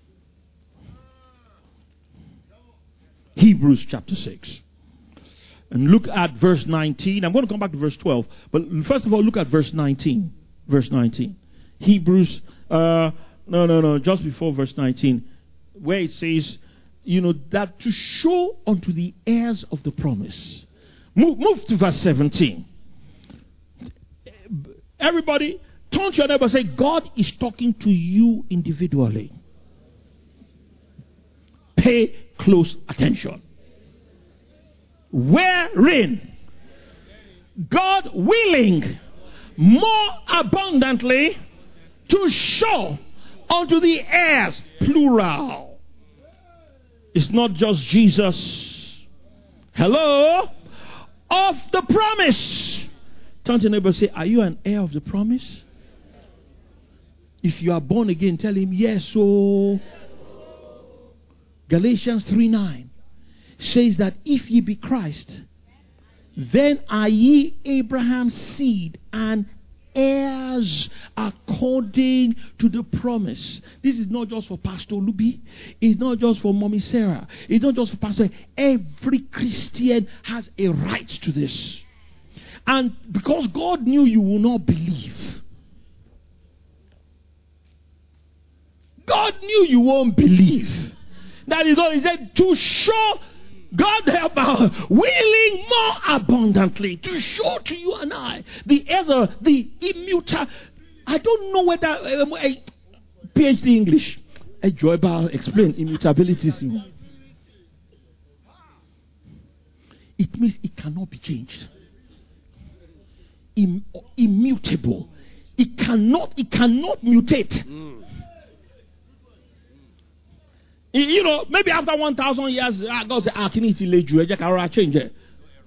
S1: Hebrews chapter 6. And look at verse 19. I'm going to come back to verse 12. But first of all, look at verse 19. Verse 19. Hebrews, just before verse 19. Where it says, that to show unto the heirs of the promise. Move to verse 17. Everybody, turn to your neighbor and say, God is talking to you individually. Pay close attention. Wherein God willing more abundantly to show unto the heirs, plural. It's not just Jesus. Hello? Of the promise. Turn to your neighbor and say, are you an heir of the promise? If you are born again, tell him, yes, so. Galatians 3:9 says that if ye be Christ, then are ye Abraham's seed and heirs according to the promise. This is not just for Pastor Luby. It's not just for Mommy Sarah. It's not just for Pastor. Every Christian has a right to this. And because God knew you will not believe, God knew you won't believe. That is all he said, to show God help our willing more abundantly to show to you and I the immutable. I don't know whether PhD English. Explain immutability. It means it cannot be changed. Immutable. It cannot mutate. Maybe after 1,000 years, God said, can it change it?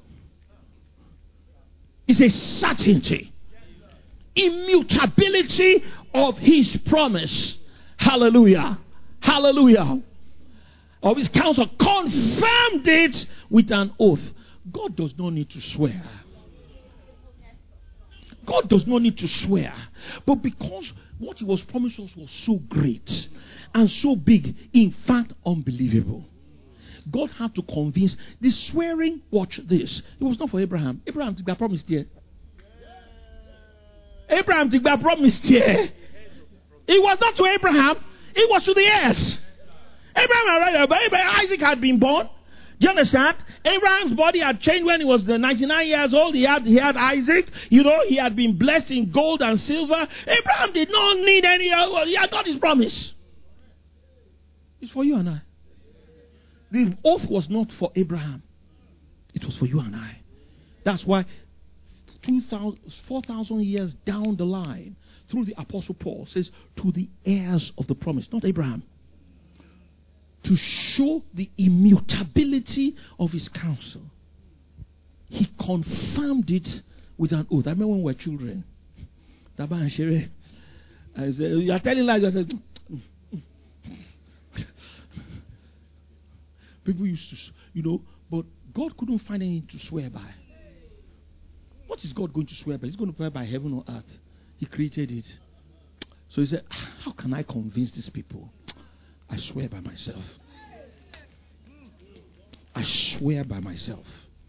S1: It's a certainty. Immutability of his promise. Hallelujah. Hallelujah. Of his counsel. Confirmed it with an oath. God does not need to swear. God does not need to swear. But because what he was promised us was so great and so big, in fact, unbelievable, God had to convince. The swearing, watch this. It was not for Abraham. Abraham did that promise here. Abraham did that promise here. It was not to Abraham. It was to the heirs. Abraham already, Isaac had been born. Do you understand? Abraham's body had changed when he was 99 years old. He had Isaac. You know, he had been blessed in gold and silver. Abraham did not need any. He had got his promise. It's for you and I. The oath was not for Abraham. It was for you and I. That's why 4,000 years down the line, through the Apostle Paul, says, to the heirs of the promise, not Abraham. To show the immutability of his counsel, he confirmed it with an oath. I remember when we were children. I said, you are telling lies. I said, people used to, you know, but God couldn't find anything to swear by. What is God going to swear by? He's going to swear by heaven or earth. He created it. So he said, how can I convince these people? I swear by myself. I swear by myself.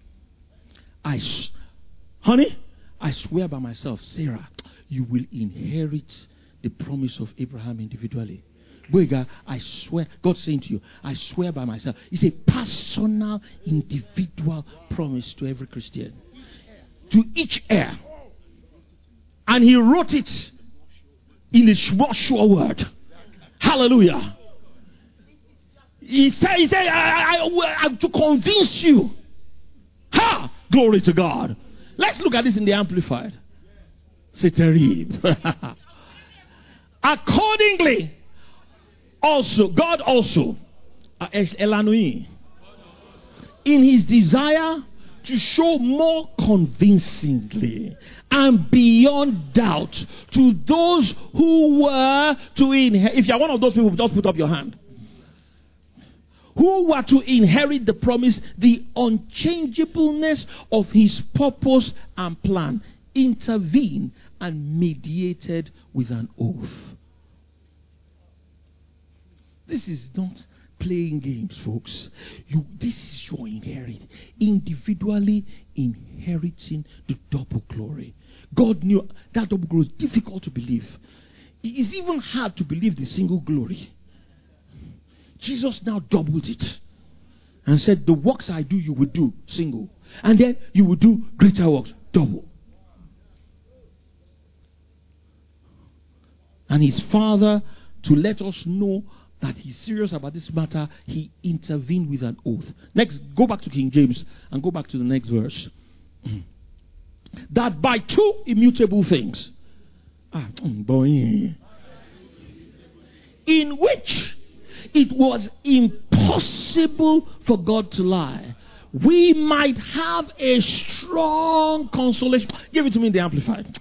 S1: Honey, I swear by myself, Sarah, you will inherit the promise of Abraham individually. Boyga, I swear, God's saying to you, I swear by myself. It's a personal, individual promise to every Christian. To each heir. And he wrote it in a sure word. Hallelujah. He said, I to convince you. Ha! Glory to God. Let's look at this in the Amplified. C'est terrible. Accordingly, also, God also, Elanui, in his desire to show more convincingly and beyond doubt to those who were to inherit. If you are one of those people, just put up your hand. Who were to inherit the promise, the unchangeableness of his purpose and plan, intervened and mediated with an oath. This is not playing games, folks. This is your inherit. Individually inheriting the double glory. God knew that double glory is difficult to believe. It is even hard to believe the single glory. Jesus now doubled it and said, the works I do, you will do single. And then you will do greater works, double. And his Father, to let us know that he's serious about this matter, he intervened with an oath. Next, go back to King James and go back to the next verse. That by two immutable things, in which it was impossible for God to lie, we might have a strong consolation. Give it to me in the Amplified.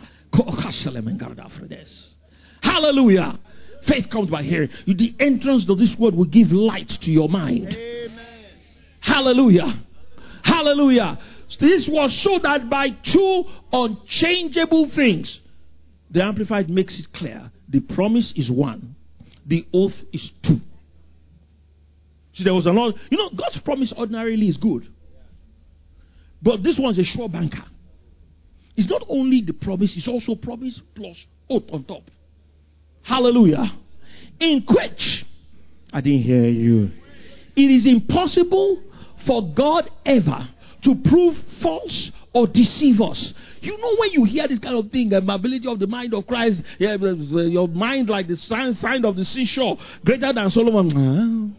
S1: Hallelujah. Faith comes by hearing. The entrance of this word will give light to your mind. Amen. Hallelujah. Hallelujah. This was so that by two unchangeable things, the Amplified makes it clear. The promise is one. The oath is two. See, there was another. You know, God's promise ordinarily is good. But this one's a sure banker. It's not only the promise, it's also promise plus oath on top. Hallelujah. In which, I didn't hear you. It is impossible for God ever to prove false or deceive us. You know, when you hear this kind of thing, the ability of the mind of Christ, your mind like the sign of the seashore, greater than Solomon.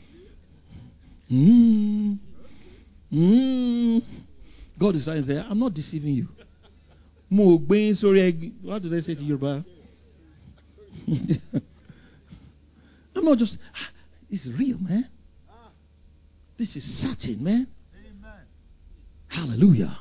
S1: God is trying to say, I'm not deceiving you. What do they say to Yoruba? I'm not just, it's real, man. This is certain, man. Amen. Hallelujah.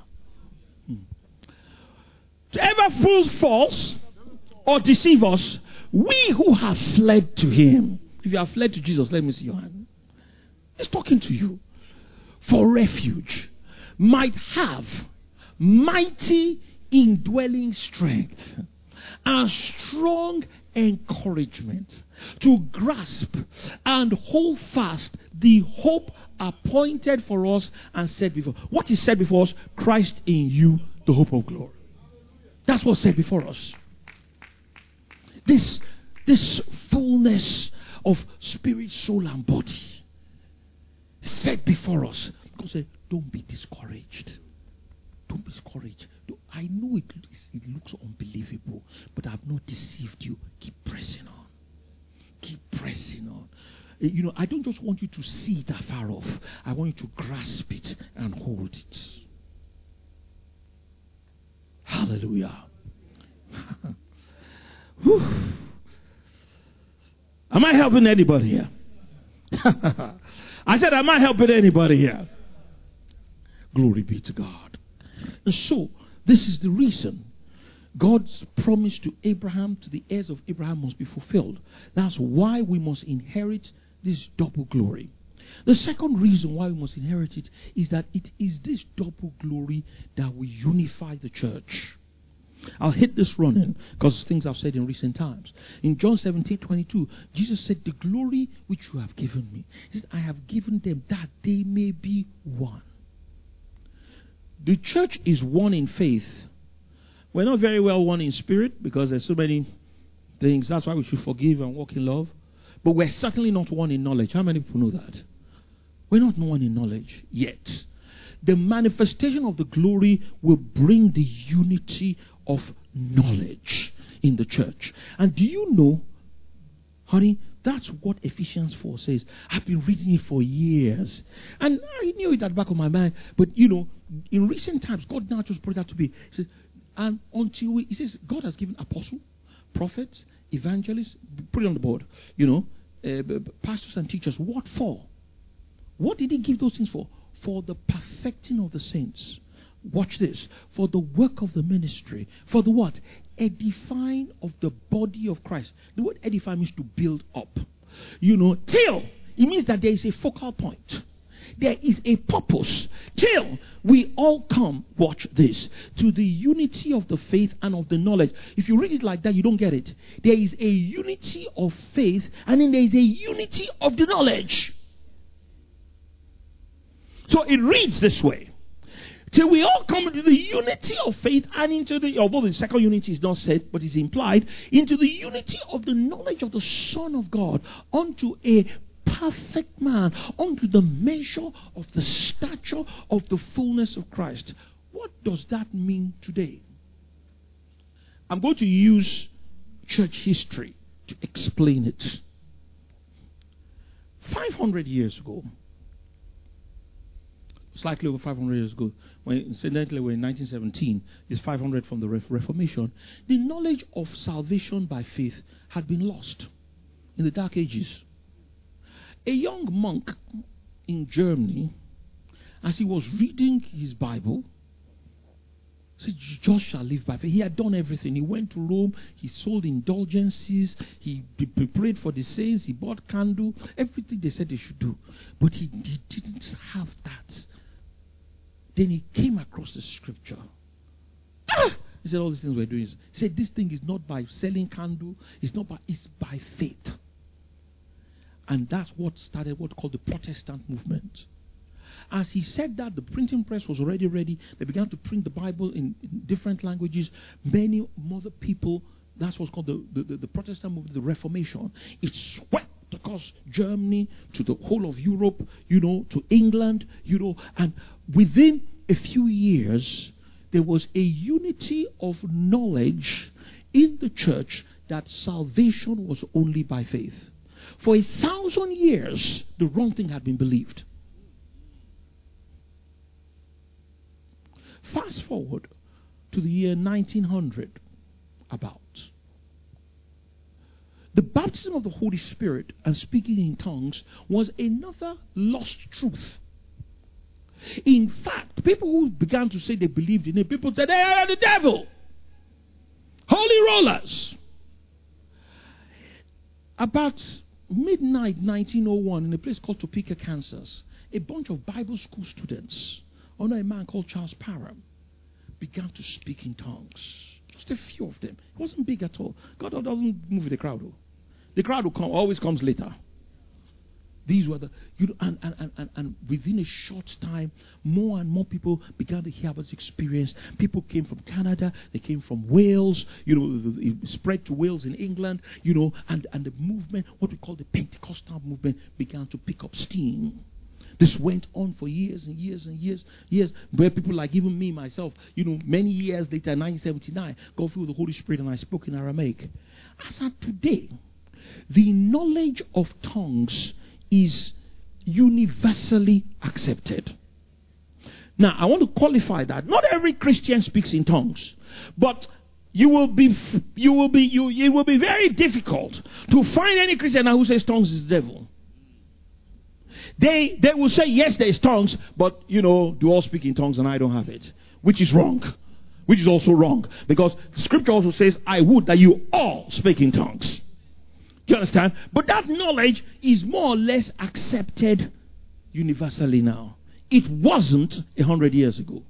S1: To ever prove false or deceive us, we who have fled to him. If you have fled to Jesus, let me see your hand. He's talking to you. For refuge, might have mighty indwelling strength and strong encouragement to grasp and hold fast the hope appointed for us and set before. What is set before us? Christ in you, the hope of glory. That's what's set before us. This fullness of spirit, soul, and body. set before us. God said, don't be discouraged. Don't be discouraged. I know it looks unbelievable, but I've not deceived you. Keep pressing on. Keep pressing on. I don't just want you to see it afar off. I want you to grasp it and hold it. Hallelujah. Am I helping anybody here? I said, am I helping anybody here? Glory be to God. And so, this is the reason God's promise to Abraham, to the heirs of Abraham, must be fulfilled. That's why we must inherit this double glory. The second reason why we must inherit it is that it is this double glory that will unify the church. I'll hit this running because things I've said in recent times. In John 17:22, Jesus said, the glory which you have given me, he said, I have given them that they may be one. The church is one in faith. We're not very well one in spirit because there's so many things. That's why we should forgive and walk in love. But we're certainly not one in knowledge. How many people know that? We're not one in knowledge yet. The manifestation of the glory will bring the unity of knowledge in the church. And do you know, honey, that's what Ephesians 4 says. I've been reading it for years. And I knew it at the back of my mind. But, in recent times, God now just brought that to me. He says, and he says, God has given apostle, prophets, evangelists, put it on the board, pastors and teachers. What for? What did he give those things for? For the perfecting of the saints. Watch this. For the work of the ministry. For the what? Edifying of the body of Christ. The word edify means to build up. Till. It means that there is a focal point. There is a purpose. Till we all come, watch this, to the unity of the faith and of the knowledge. If you read it like that, you don't get it. There is a unity of faith and then there is a unity of the knowledge. So it reads this way. Till we all come into the unity of faith and into although the second unity is not said, but is implied, into the unity of the knowledge of the Son of God, unto a perfect man, unto the measure of the stature of the fullness of Christ. What does that mean today? I'm going to use church history to explain it. 500 years ago, slightly over 500 years ago, incidentally we're in 1917, it's 500 from the Reformation, the knowledge of salvation by faith had been lost in the Dark Ages. A young monk in Germany, as he was reading his Bible, said, "You just shall live by faith." He had done everything. He went to Rome, he sold indulgences, he prayed for the saints, he bought candle, everything they said they should do. But he didn't have that. Then he came across the scripture. He said, all these things we're doing. He said, this thing is not by selling candle, it's by faith. And that's what started what called the Protestant movement. As he said that, the printing press was already ready. They began to print the Bible in different languages. Many other people, that's what's called the Protestant movement, the Reformation. It swept across Germany to the whole of Europe, to England, and within a few years, there was a unity of knowledge in the church that salvation was only by faith. For 1,000 years, the wrong thing had been believed. Fast forward to the year 1900, about. The baptism of the Holy Spirit and speaking in tongues was another lost truth. In fact, people who began to say they believed in it, people said, they are the devil. Holy rollers. About midnight 1901, in a place called Topeka, Kansas, a bunch of Bible school students, under a man called Charles Parham, began to speak in tongues. Just a few of them. It wasn't big at all. God doesn't move with the crowd. The crowd always comes later. These were and within a short time, more and more people began to hear about this experience. People came from Canada, they came from Wales, it spread to Wales in England, and the movement, what we call the Pentecostal movement, began to pick up steam. This went on for years and years and years. Where people like even me, myself, many years later, 1979, got filled with the Holy Spirit and I spoke in Aramaic. As of today, the knowledge of tongues is universally accepted. Now, I want to qualify that. Not every Christian speaks in tongues, but it will be very difficult to find any Christian who says tongues is the devil. They will say, yes, there is tongues, but, do all speak in tongues and I don't have it. Which is wrong. Which is also wrong. Because Scripture also says, I would that you all speak in tongues. Do you understand? But that knowledge is more or less accepted universally now. It wasn't 100 years ago.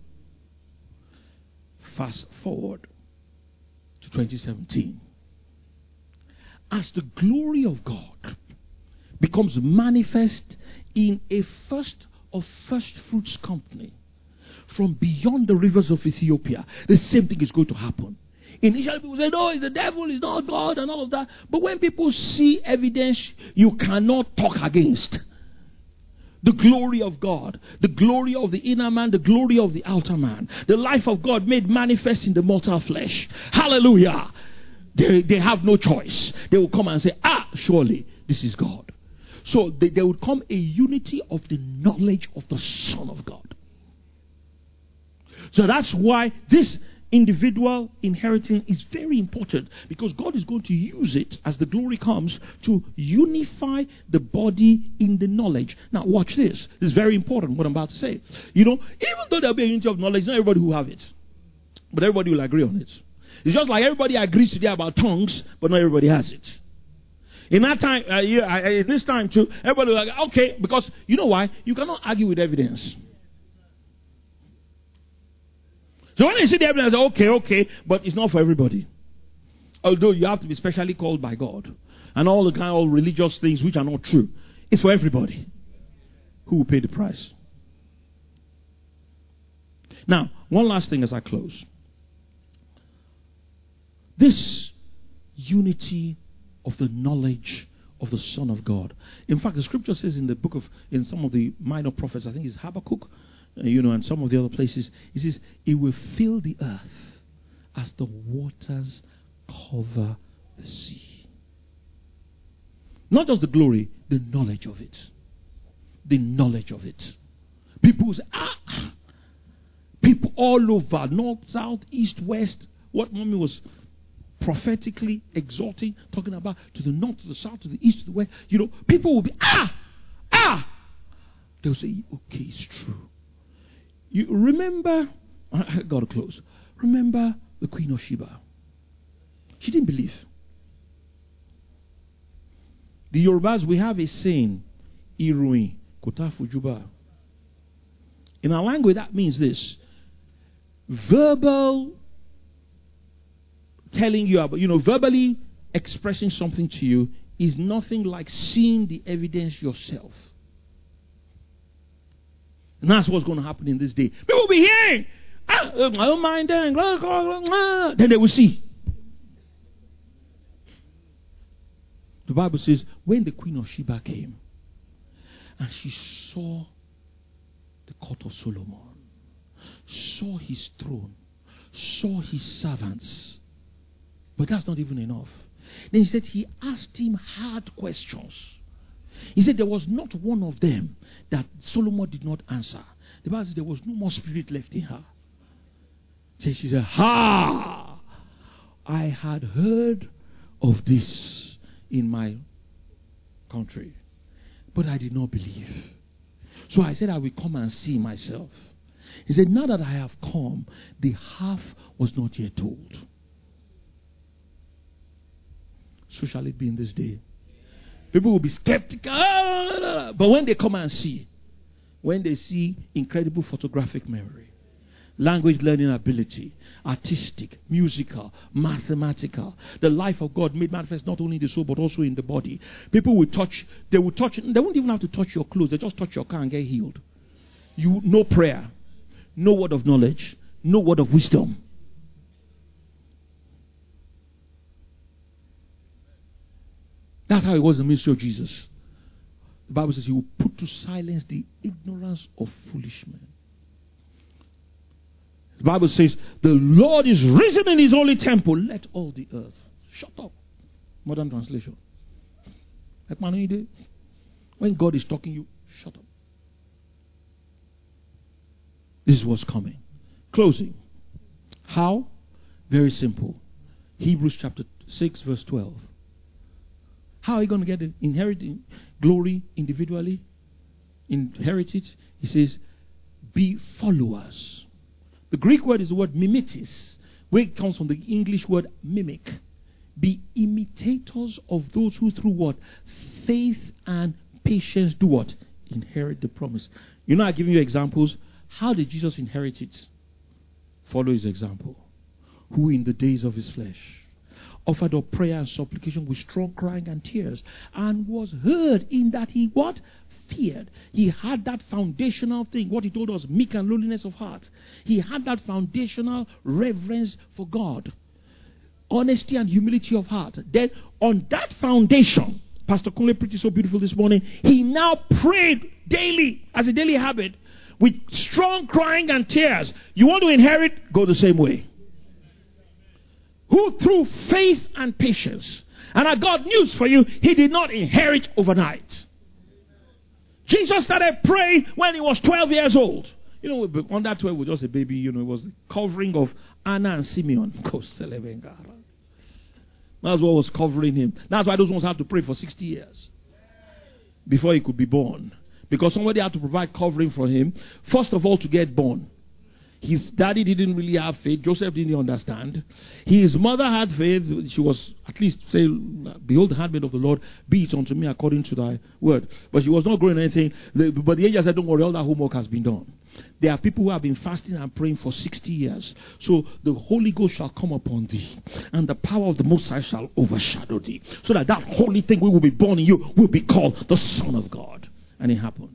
S1: Fast forward to 2017. As the glory of God becomes manifest in a first fruits company from beyond the rivers of Ethiopia, the same thing is going to happen. Initially, people say, no, it's the devil, it's not God, and all of that. But when people see evidence you cannot talk against, the glory of God, the glory of the inner man, the glory of the outer man, the life of God made manifest in the mortal flesh. Hallelujah. They have no choice. They will come and say, surely this is God. So there would come a unity of the knowledge of the Son of God. So that's why this individual inheritance is very important, because God is going to use it as the glory comes to unify the body in the knowledge. Now watch this. This is very important what I'm about to say. Even though there'll be a unity of knowledge, not everybody will have it. But everybody will agree on it. It's just like everybody agrees today about tongues, but not everybody has it. In that time, in this time too, everybody will like, okay, because you know why? You cannot argue with evidence. So when you see the evidence, okay, but it's not for everybody. Although you have to be specially called by God. And all the kind of religious things which are not true. It's for everybody. Who will pay the price? Now, one last thing as I close. This unity of the knowledge of the Son of God. In fact, the scripture says in some of the minor prophets, I think it's Habakkuk, and some of the other places, it says, it will fill the earth as the waters cover the sea. Not just the glory, the knowledge of it. The knowledge of it. People say, people all over, north, south, east, west, what mommy was prophetically exalting, talking about to the north, to the south, to the east, to the west. People will be, They'll say, okay, it's true. You remember, I got to close. Remember the Queen of Sheba. She didn't believe. The Yorubas, we have a saying, Iruin, Kotafu Juba. In our language, that means this. Verbal telling you about, verbally expressing something to you is nothing like seeing the evidence yourself. And that's what's going to happen in this day. People will be hearing, I don't mind them. Then they will see. The Bible says, when the Queen of Sheba came, and she saw the court of Solomon, saw his throne, saw his servants, but that's not even enough. Then he said he asked him hard questions. He said there was not one of them that Solomon did not answer. The Bible says there was no more spirit left in her. So she said, I had heard of this in my country, but I did not believe. So I said I will come and see myself. He said, now that I have come, the half was not yet told. So shall it be in this day. People will be skeptical, but when they come and see, when they see incredible photographic memory, language learning ability, artistic, musical, mathematical, the life of God made manifest not only in the soul but also in the body. People will touch, they won't even have to touch your clothes, they just touch your car and get healed. No prayer, no word of knowledge, no word of wisdom. That's how it was in the ministry of Jesus. The Bible says he will put to silence the ignorance of foolish men. The Bible says, the Lord is risen in his holy temple. Let all the earth shut up. Modern translation. When God is talking, you shut up. This is what's coming. Closing. How? Very simple. Hebrews chapter 6 verse 12. How are you going to get it? Inheriting glory individually? Inherit it? He says, be followers. The Greek word is the word mimetis, where it comes from the English word mimic. Be imitators of those who through what? Faith and patience do what? Inherit the promise. You know, I'm giving you examples. How did Jesus inherit it? Follow his example. Who in the days of his flesh offered up prayer and supplication with strong crying and tears, and was heard in that he what? Feared. He had that foundational thing, what he told us, meek and lowliness of heart. He had that foundational reverence for God. Honesty and humility of heart. Then on that foundation, Pastor Kunle preached so beautiful this morning, he now prayed daily, as a daily habit, with strong crying and tears. You want to inherit? Go the same way. Who through faith and patience. And I got news for you, he did not inherit overnight. Jesus started praying when he was 12 years old. You know, on that 12 was just a baby, you know, it was the covering of Anna and Simeon. That's what was covering him. That's why those ones had to pray for 60 years before he could be born. Because somebody had to provide covering for him, first of all, to get born. His daddy didn't really have faith. Joseph didn't understand. His mother had faith. She was at least say, behold the handmaid of the Lord, be it unto me according to thy word. But she was not growing anything. But the angel said, don't worry, all that homework has been done. There are people who have been fasting and praying for 60 years. So the Holy Ghost shall come upon thee, and the power of the Most High shall overshadow thee. So that holy thing will be born in you will be called the Son of God. And it happened.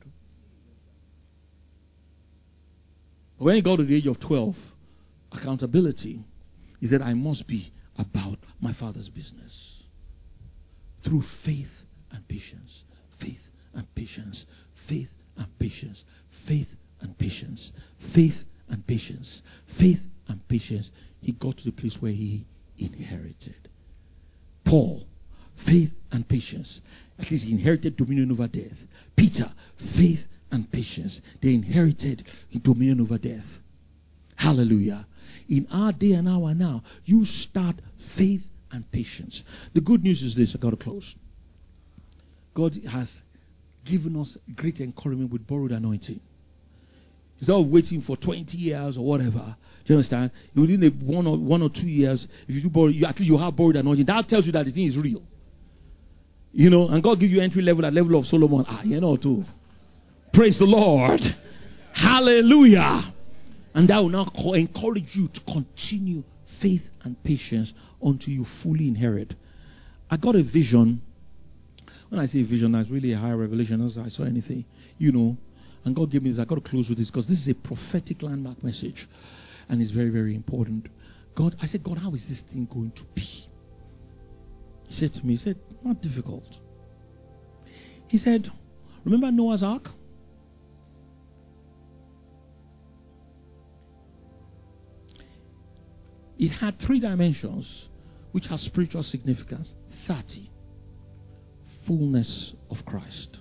S1: When he got to the age of 12, accountability, he said, I must be about my Father's business. Through faith and patience. Faith and patience. Faith and patience. Faith and patience. Faith and patience. Faith and patience. He got to the place where he inherited. Paul, faith and patience. At least he inherited dominion over death. Peter, faith and patience. They inherited dominion over death. Hallelujah. In our day and hour now, you start faith and patience. The good news is this. I got to close. God has given us great encouragement with borrowed anointing. Instead of waiting for 20 years or whatever, do you understand? Within one or 2 years, if you do borrow, at least you have borrowed anointing. That tells you that the thing is real. You know, and God give you entry level at level of Solomon. You know too. Praise the Lord. Hallelujah. And that will now encourage you to continue faith and patience until you fully inherit. I got a vision. When I say vision, that's really a high revelation as I saw anything. You know, and God gave me this. I got to close with this because this is a prophetic landmark message. And it's very, very important. I said, God, how is this thing going to be? He said to me, not difficult. He said, remember Noah's Ark? It had 3 dimensions which have spiritual significance. 30, fullness of Christ.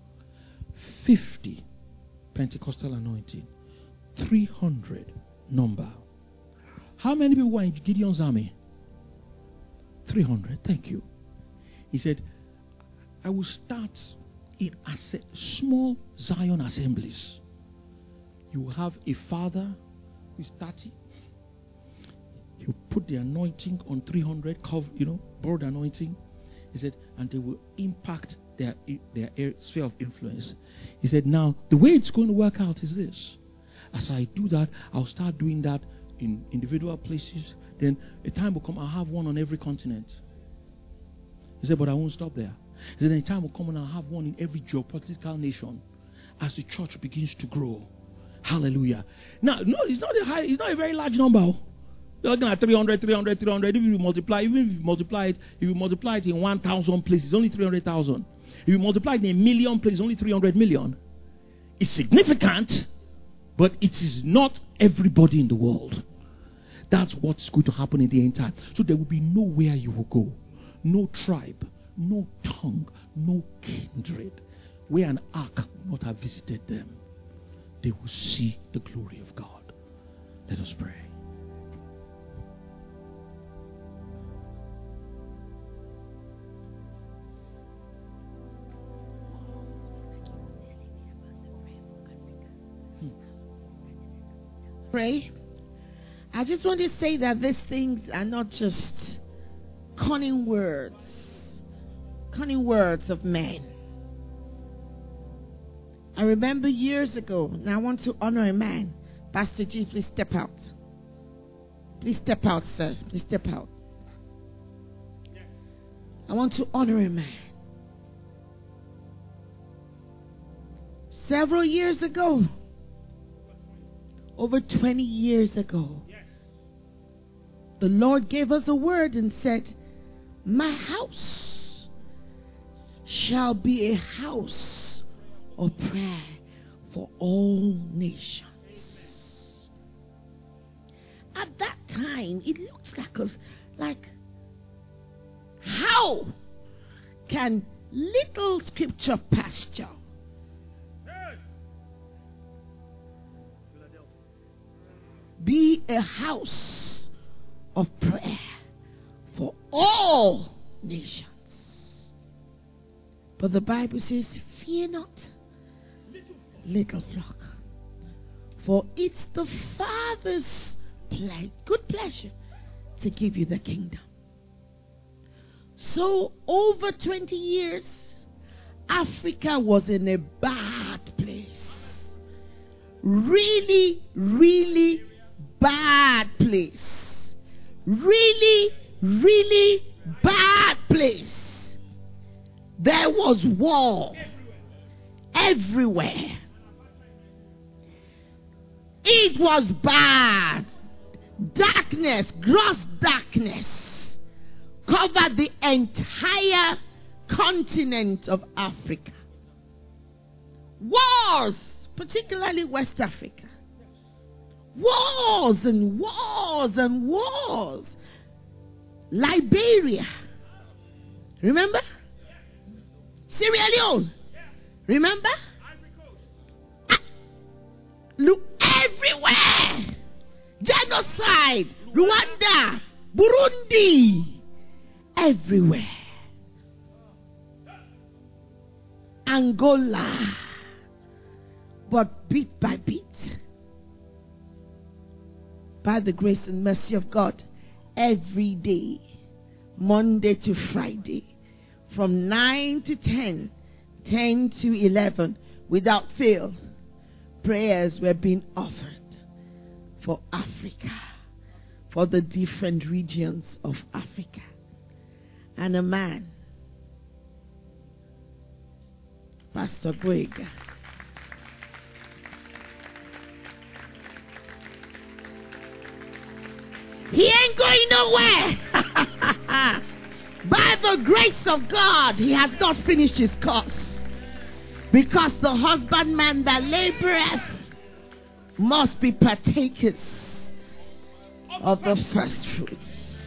S1: 50, Pentecostal anointing. 300, number. How many people were in Gideon's army? 300, thank you. He said, I will start in small Zion assemblies. You will have a father who is 30. You put the anointing on 300, borrowed anointing. He said, and they will impact their sphere of influence. He said, now, the way it's going to work out is this. As I do that, I'll start doing that in individual places. Then a time will come, I'll have one on every continent. He said, but I won't stop there. He said, then a time will come and I'll have one in every geopolitical nation as the church begins to grow. Hallelujah. Now, no, it's not a very large number. You're looking at 300. If you multiply it in 1,000 places, only 300,000. If you multiply it in 1 million places, only 300 million. It's significant, but it is not everybody in the world. That's what's going to happen in the end time. So there will be nowhere you will go. No tribe, no tongue, no kindred, where an ark will not have visited them. They will see the glory of God. Let us pray.
S2: Pray. I just want to say that these things are not just cunning words of men. I remember years ago, and I want to honor a man. Pastor G, please step out. Please step out, sir. Please step out. I want to honor a man. Several years ago, over 20 years ago, the Lord gave us a word and said, my house shall be a house of prayer for all nations. At that time, it looked like how can little scripture pasture be a house of prayer for all nations? But the Bible says, fear not, little flock, for it's the Father's good pleasure to give you the kingdom. So over 20 years, Africa was in a bad place. Really, really bad place. Really, really bad place. There was war everywhere. It was bad. Darkness, gross darkness, covered the entire continent of Africa. Wars, particularly West Africa. Wars and wars and wars. Liberia. Remember? Sierra Leone. Remember? Look, everywhere. Genocide. Rwanda. Burundi. Everywhere. Angola. But bit by bit, by the grace and mercy of God, every day, Monday to Friday, from 9 to 10, 10 to 11, without fail, prayers were being offered for Africa, for the different regions of Africa. And a man, Pastor Boyega, he ain't going nowhere. By the grace of God, he has not finished his course. Because the husbandman that laboreth must be partakers of the first fruits.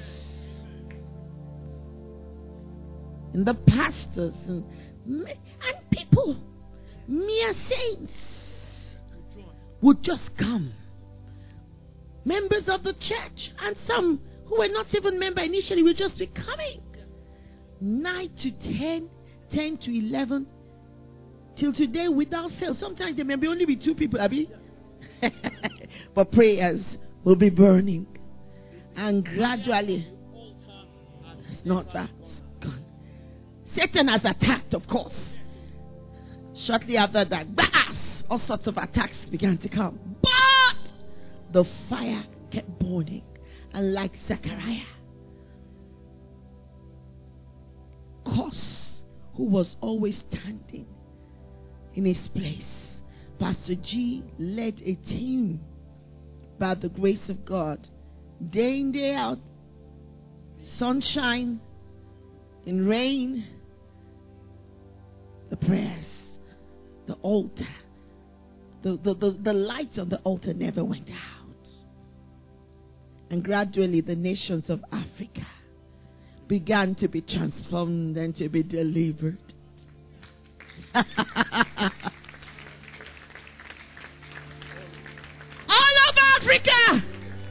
S2: And the pastors and people, mere saints, would just come. Members of the church, and some who were not even members initially will just be coming. 9 to 10, 10 to 11, till today without fail. Sometimes there may only be 2 people, Abby. But prayers will be burning. And gradually, it's not that gone. Satan has attacked, of course. Shortly after that, all sorts of attacks began to come. But the fire kept burning. And like Zechariah, Kos, who was always standing in his place, Pastor G led a team by the grace of God, day in, day out, sunshine, in rain, the prayers, the altar, the lights on the altar never went out. And gradually the nations of Africa began to be transformed and to be delivered. All over Africa.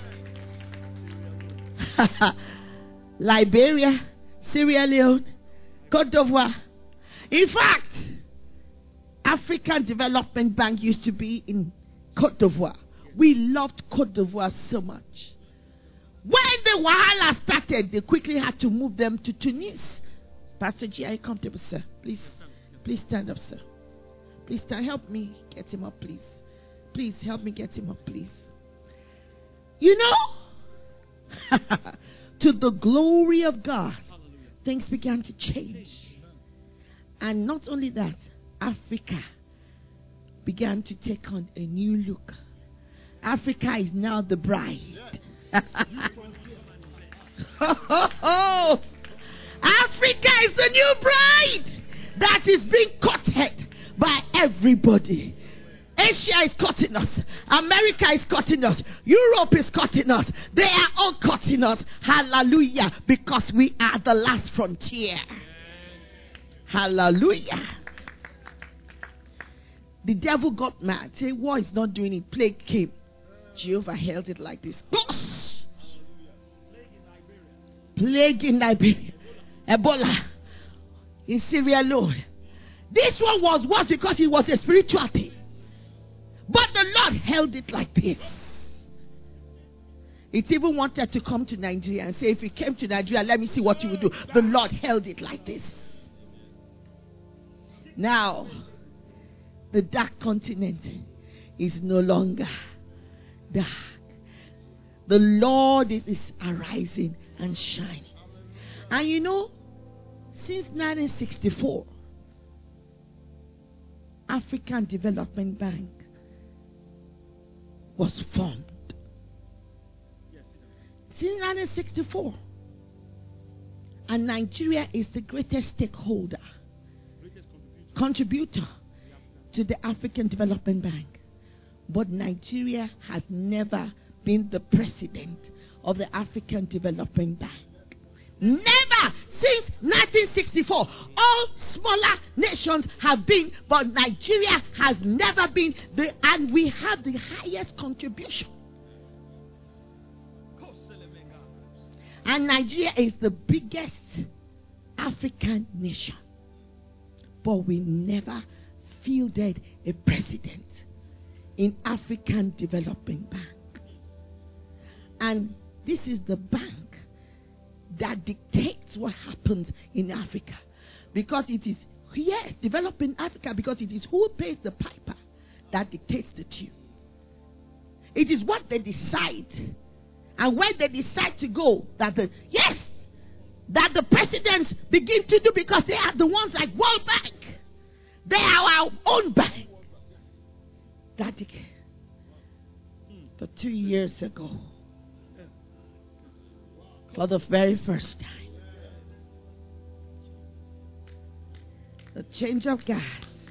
S2: Liberia, Sierra Leone, Cote d'Ivoire. In fact, African Development Bank used to be in Cote d'Ivoire. We loved Cote d'Ivoire so much. When the Wahala started, they quickly had to move them to Tunis. Pastor G, are you comfortable, sir? Please stand up, sir. Please stand. Help me get him up, please. Please help me get him up, please. You know, to the glory of God, things began to change. And not only that, Africa began to take on a new look. Africa is now the bride. Africa is the new bride that is being courted by everybody. Asia is cutting us. America is cutting us. Europe is cutting us. They are all cutting us. Hallelujah. Because we are the last frontier. Hallelujah. The devil got mad. Say, war is not doing it. Plague came. Jehovah held it like this. Plague in Liberia. Ebola. In Sierra Leone. This one was worse because it was a spiritual thing. But the Lord held it like this. It even wanted to come to Nigeria and say, if it came to Nigeria, let me see what you would do. The Lord held it like this. Now, the dark continent is no longer dark. The Lord is arising and shining. And you know, since 1964, African Development Bank was formed. Since 1964. And Nigeria is the greatest stakeholder, contributor to the African Development Bank. But Nigeria has never been the president of the African Development Bank. Never since 1964. All smaller nations have been, but Nigeria has never been and we have the highest contribution. And Nigeria is the biggest African nation. But we never fielded a president in African Development Bank. And this is the bank that dictates what happens in Africa. Because it is, yes, developing Africa, because it is who pays the piper that dictates the tune. It is what they decide. And when they decide to go, that the presidents begin to do, because they are the ones like World Bank. They are our own bank. That for 2 years ago, for the very first time, the change of God.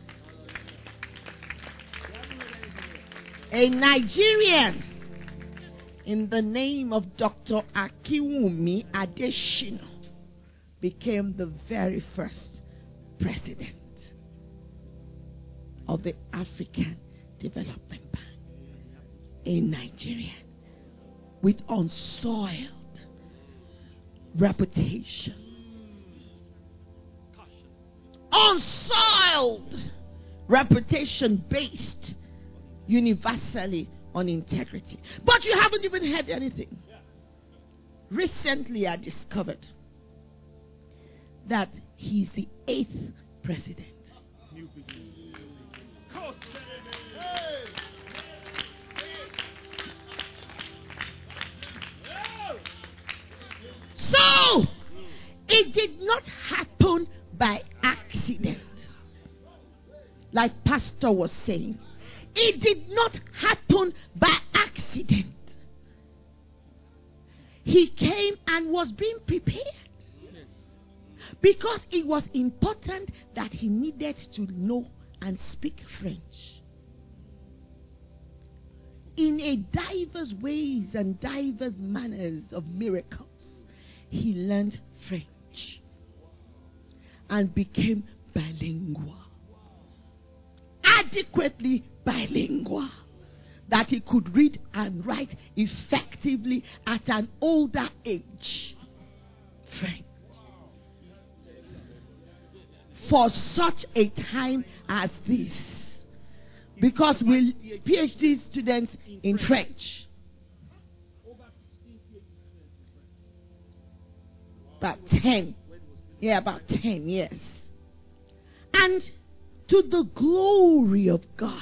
S2: A Nigerian in the name of Dr. Akiwumi Adeshina became the very first president of the African Development Bank in Nigeria, with unsoiled reputation, unsoiled reputation based universally on integrity. But you haven't even heard anything. Recently I discovered that he's the 8th president. So, it did not happen by accident. Like Pastor was saying, it did not happen by accident. He came and was being prepared. Because it was important that he needed to know and speak French. In a diverse ways and diverse manners of miracles, he learned French and became bilingual. Adequately bilingual. That he could read and write effectively at an older age. French. For such a time as this. Because we're PhD students in French. About 10. Yeah, about 10 years. And to the glory of God,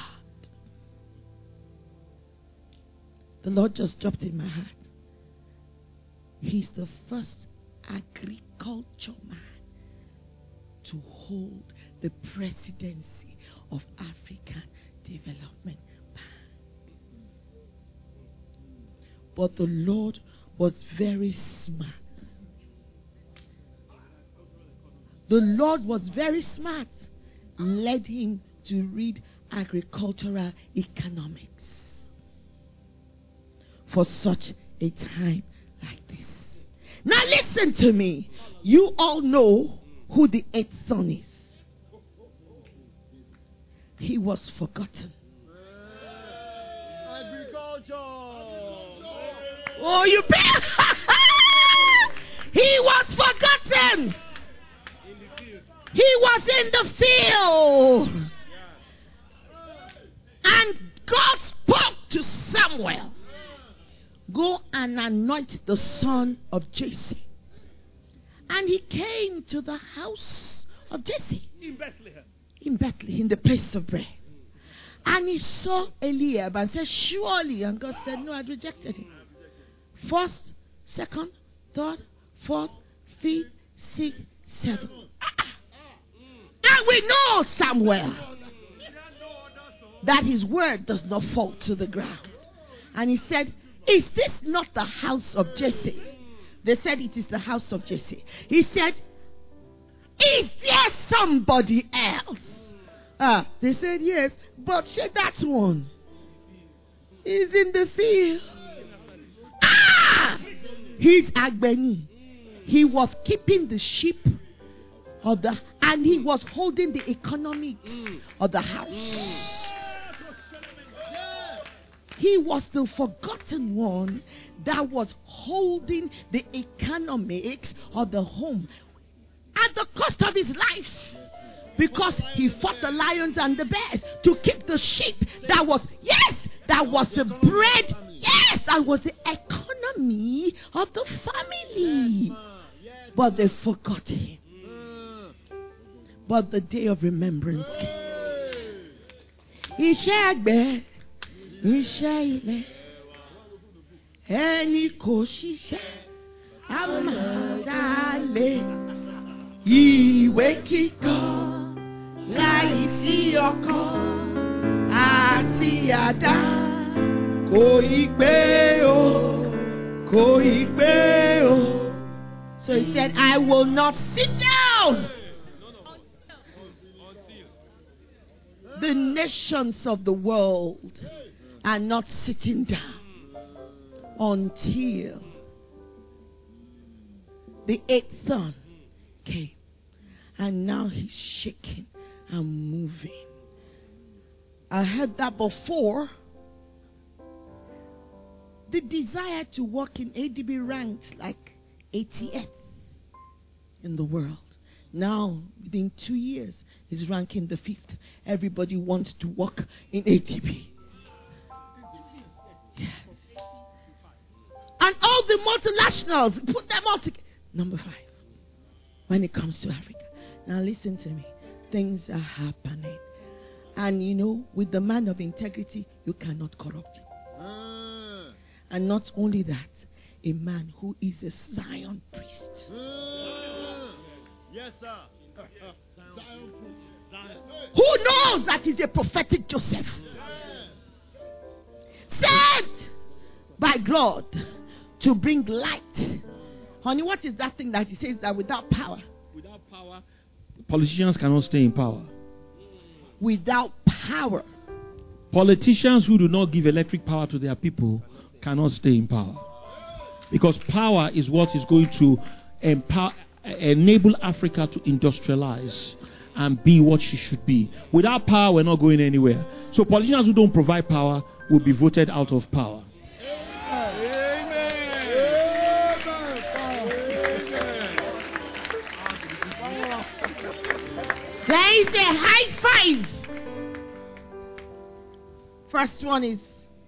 S2: the Lord just dropped in my heart. He's the first agriculture man to hold the presidency of African Development Bank. But the Lord was very smart. The Lord was very smart. Led him to read agricultural economics for such a time like this. Now listen to me. You all know who the eighth son is. He was forgotten.
S3: Agriculture.
S2: Oh, you bet. He was forgotten. He was in the field. And God spoke to Samuel. Go and anoint the son of Jesse. And he came to the house of Jesse.
S3: In Bethlehem.
S2: In Bethlehem, the place of bread. And he saw Eliab and said, surely. And God said, no, I'd rejected him. First, second, third, fourth, fifth, sixth, seventh. And we know Samuel that his word does not fall to the ground. And he said, is this not the house of Jesse? They said it is the house of Jesse. He said, is there somebody else? They said yes, but that one is in the field. He's Agbeni. He was keeping the sheep of and he was holding the economics of the house. He was the forgotten one that was holding the economics of the home at the cost of his life. Because he fought the lions and the bears to keep the sheep. That was the bread. Yes, that was the economy of the family. But they forgot him. But the day of remembrance came. Iṣẹ́ àgbẹ̀, iṣẹ́ ilẹ̀, ẹni kò ṣiṣẹ́, a máa jalè. Ìwé kíkọ, láì sí ọkọ, àti àdá, kò ì pé o, kò ì pé o. So he said, I will not sit down. The nations of the world are not sitting down until the eighth son came. And now he's shaking and moving. I heard that before. The desire to work in ADB ranked like 80th in the world. Now, within 2 years, is ranking the 5th. Everybody wants to work in ADB. Yes. And all the multinationals, put them all together. Number 5. When it comes to Africa. Now listen to me. Things are happening. And you know, with the man of integrity, you cannot corrupt him. And not only that, a man who is a Zion priest.
S3: Yes, sir.
S2: Who knows that he's a prophetic Joseph? Sent by God to bring light. Honey, what is that thing that he says that without power?
S1: Politicians cannot stay in power.
S2: Without power.
S1: Politicians who do not give electric power to their people cannot stay in power. Because power is what is going to enable Africa to industrialize and be what she should be. Without power, we're not going anywhere. So politicians who don't provide power will be voted out of power.
S2: There is a high five. First one is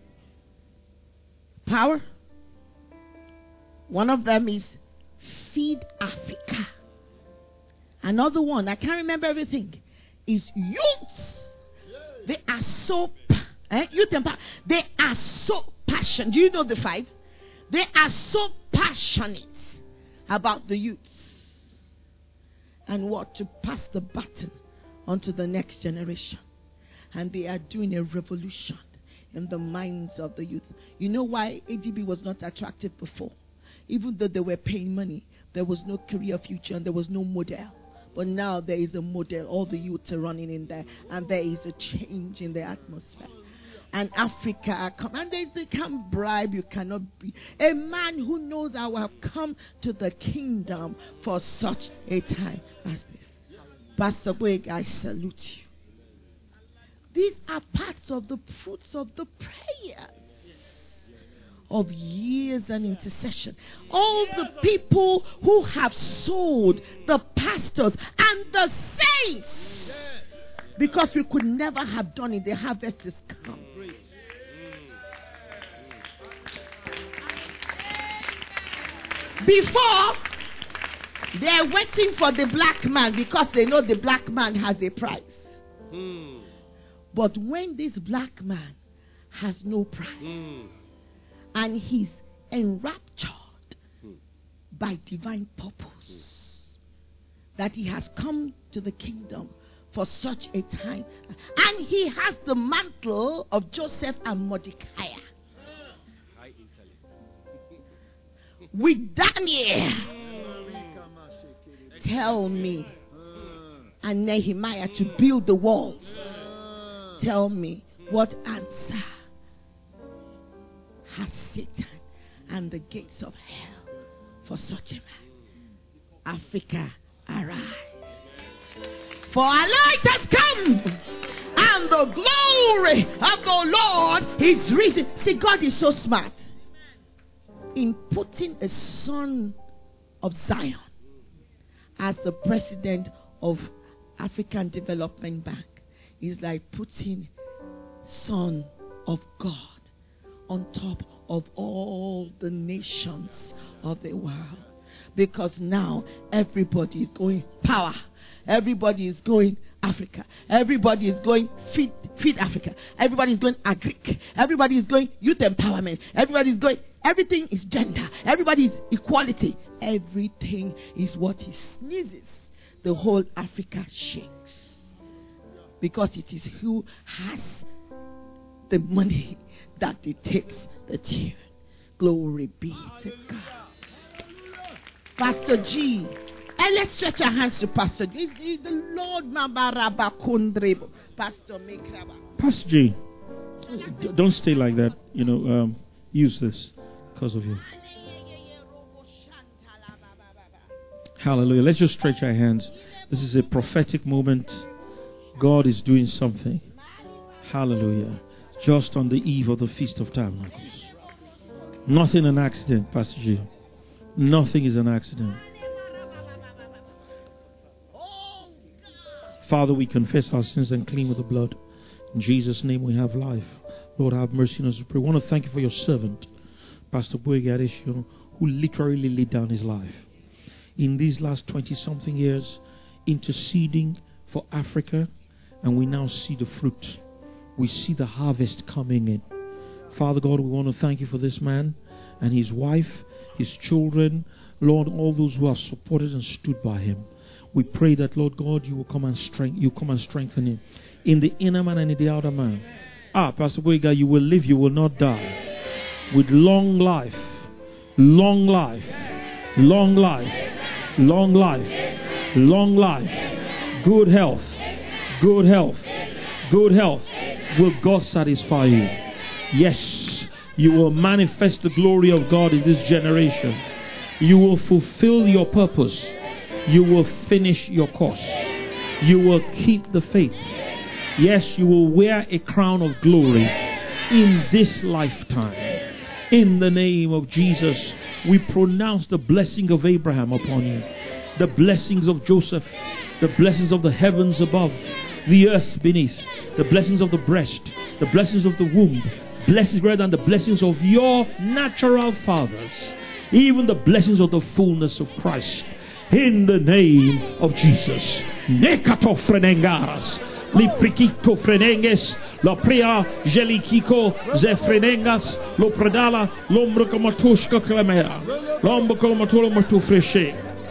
S2: power. One of them is Feed Africa. Another one, I can't remember everything, is youth. They are so youth and power. They are so passionate. Do you know the five? They are so passionate about the youths. And what? To pass the baton onto the next generation. And they are doing a revolution in the minds of the youth. You know why ADB was not attractive before? Even though they were paying money, there was no career future and there was no model. But now there is a model. All the youths are running in there. And there is a change in the atmosphere. And Africa, and they can't bribe, you cannot be. A man who knows I will have come to the kingdom for such a time as this. Pastor Boyega, I salute you. These are parts of the fruits of the prayer of years and intercession. All the people who have sold, the pastors and the saints, because we could never have done it. The harvest is come. Before, they're waiting for the black man because they know the black man has a price. But when this black man has no price and he's enraptured by divine purpose, that he has come to the kingdom for such a time, and he has the mantle of Joseph and Mordecai with Daniel, tell me, and Nehemiah to build the walls. Tell me, what answer has Satan and the gates of hell for such a man? Africa, arise. For our light has come, and the glory of the Lord is risen. See, God is so smart in putting a son of Zion as the president of African Development Bank. Is like putting Son of God on top of all the nations of the world. Because now everybody is going power. Everybody is going Africa. Everybody is going feed Africa. Everybody is going agric. Everybody is going youth empowerment. Everybody is going, everything is gender. Everybody is equality. Everything is what he sneezes. The whole Africa shakes. Because it is who has the money that dictates the tune. Glory be to God. Pastor G. And let's stretch our hands to Pastor G. Is the Lord Mabaraba Kundrebo. Pastor Mekraba.
S1: Pastor G. Don't stay like that. Use this because of you. Hallelujah. Let's just stretch our hands. This is a prophetic moment. God is doing something. Hallelujah. Just on the eve of the Feast of Tabernacles. Nothing an accident, Pastor G. Nothing is an accident. Father, we confess our sins and clean with the blood. In Jesus' name we have life. Lord, have mercy on us. We pray. We want to thank you for your servant, Pastor Boyega Adesina, who literally laid down his life in these last 20-something years, interceding for Africa. And we now see the fruit. We see the harvest coming in. Father God, we want to thank you for this man and his wife, his children, Lord, all those who have supported and stood by him. We pray that, Lord God, you will come and strengthen him in the inner man and in the outer man. Pastor Boyega, you will live, you will not die. With long life, long life, long life, long life, long life, Good health. Good health. Good health. Will God satisfy you? Yes. You will manifest the glory of God in this generation. You will fulfill your purpose. You will finish your course. You will keep the faith. Yes, you will wear a crown of glory in this lifetime. In the name of Jesus, we pronounce the blessing of Abraham upon you, the blessings of Joseph, the blessings of the heavens above, the earth beneath, the blessings of the breast, the blessings of the womb, blessings greater than the blessings of your natural fathers, even the blessings of the fullness of Christ. In the name of Jesus. Nekato frenengaras, liprikito frenenges, la prea gelikiko zefrenengas, lo predala, lombro komatushka klemera, lombo komatolo matu freshe.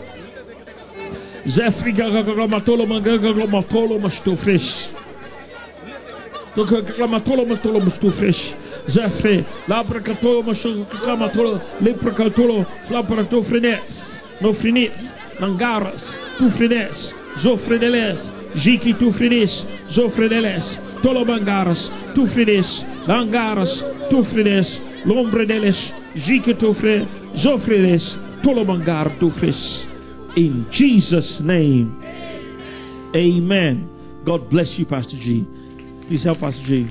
S1: Zefriga gramatolo magaga gramatolo mastu fresh. Toka gramatolo matolo mastu fresh. Zefre, labracatolo mastu gramatolo, lipracatolo, labracato frenes, no frenes. Langaras, tu frenes, zofredeles, jiki tu frenes, zofredeles, tolobangaras, tu frenes, langaras, tu frenes, lombredeles, jiki tu fre, zofredes, tolobangar tu fres. In Jesus' name, amen. God bless you, Pastor G. Please help Pastor G.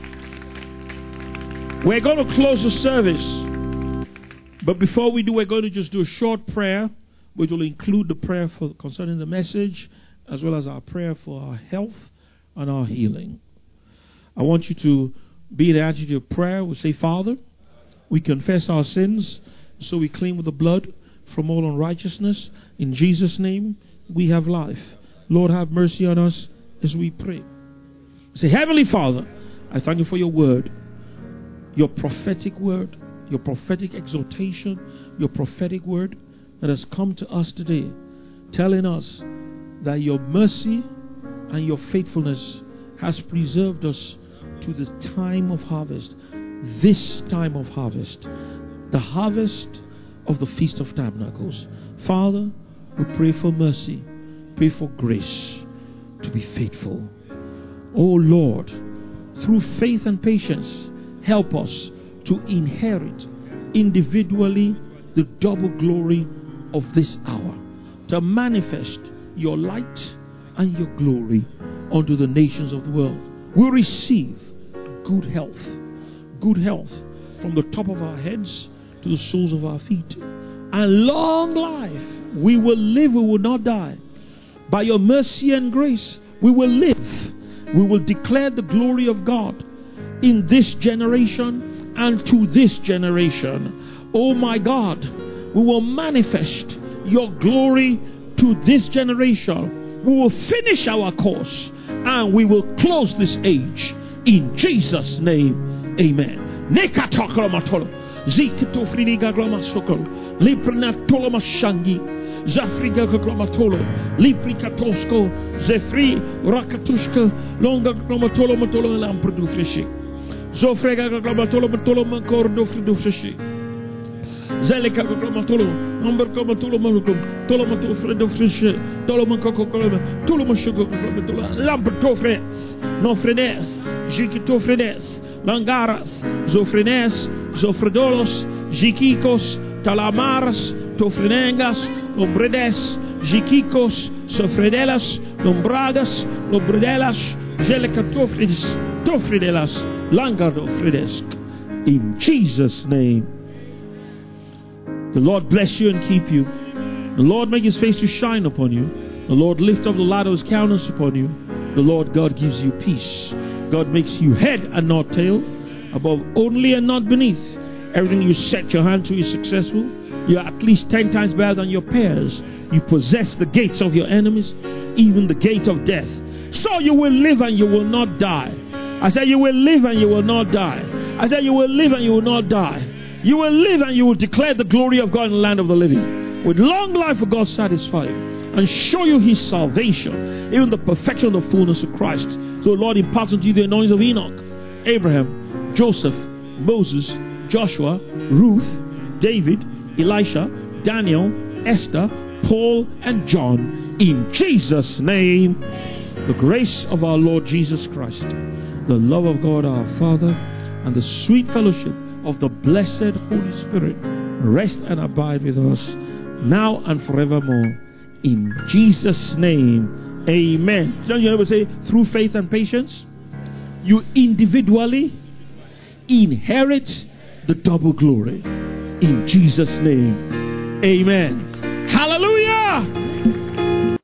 S1: We're going to close the service, but before we do, we're going to just do a short prayer, which will include the prayer for concerning the message, as well as our prayer for our health and our healing. I want you to be in the attitude of prayer. We say, Father, we confess our sins, so we clean with the blood from all unrighteousness. In Jesus' name, we have life. Lord, have mercy on us as we pray. Say, Heavenly Father, I thank you for your word, your prophetic word, your prophetic exhortation, your prophetic word that has come to us today, telling us that your mercy and your faithfulness has preserved us to the time of harvest, this time of harvest, the harvest of the Feast of Tabernacles. Father, we pray for mercy, pray for grace to be faithful. Oh Lord, through faith and patience, help us to inherit individually the double glory of this hour, to manifest your light and your glory unto the nations of the world. We receive good health from the top of our heads to the soles of our feet, and long life. We will live, we will not die. By your mercy and grace, we will live. We will declare the glory of God in this generation and to this generation. Oh my God, we will manifest your glory to this generation. We will finish our course and we will close this age in Jesus' name. Amen. Zikito friga gloma sokol, liprna toloma shangi, Zafriga glomatolo, liprikatosko, Zefri, rakatushka, longa glomatolo matolo lamprodu frishi. Zofrega glomatolo matolo mancordo fridu frishi. Zelika glomatolo, number glomatolo malukum, tolomato fridu frishi, tolomanco coloma, tolomashugo glomatolo, lamproto fres, no frenes, jikito frenes, langaras, zofrenes, zofredolos, jikikos, talamaras, tofrenengas, lombredes, jikikos, sofredelas, lombragas, lombredelas, gelicatofrides, tofridelas, langadofridesk. In Jesus' name. The Lord bless you and keep you. The Lord make his face to shine upon you. The Lord lift up the light of his countenance upon you. The Lord God gives you peace. God makes you head and not tail, above only and not beneath. Everything you set your hand to is successful. You are at least 10 times better than your peers. You possess the gates of your enemies, even the gate of death. So you will live and you will not die. I said you will live and you will not die. I said you will live and you will not die. You will live and you will declare the glory of God in the land of the living. With long life will God satisfy you and show you his salvation, even the perfection of the fullness of Christ. So the Lord imparts unto you the anointing of Enoch, Abraham, Joseph, Moses, Joshua, Ruth, David, Elisha, Daniel, Esther, Paul and John, in Jesus' name. The grace of our Lord Jesus Christ, the love of God our Father, and the sweet fellowship of the blessed Holy Spirit rest and abide with us now and forevermore. In Jesus' name, amen. So you ever say, through faith and patience, you individually inherit the double glory. In Jesus' name, amen. Hallelujah!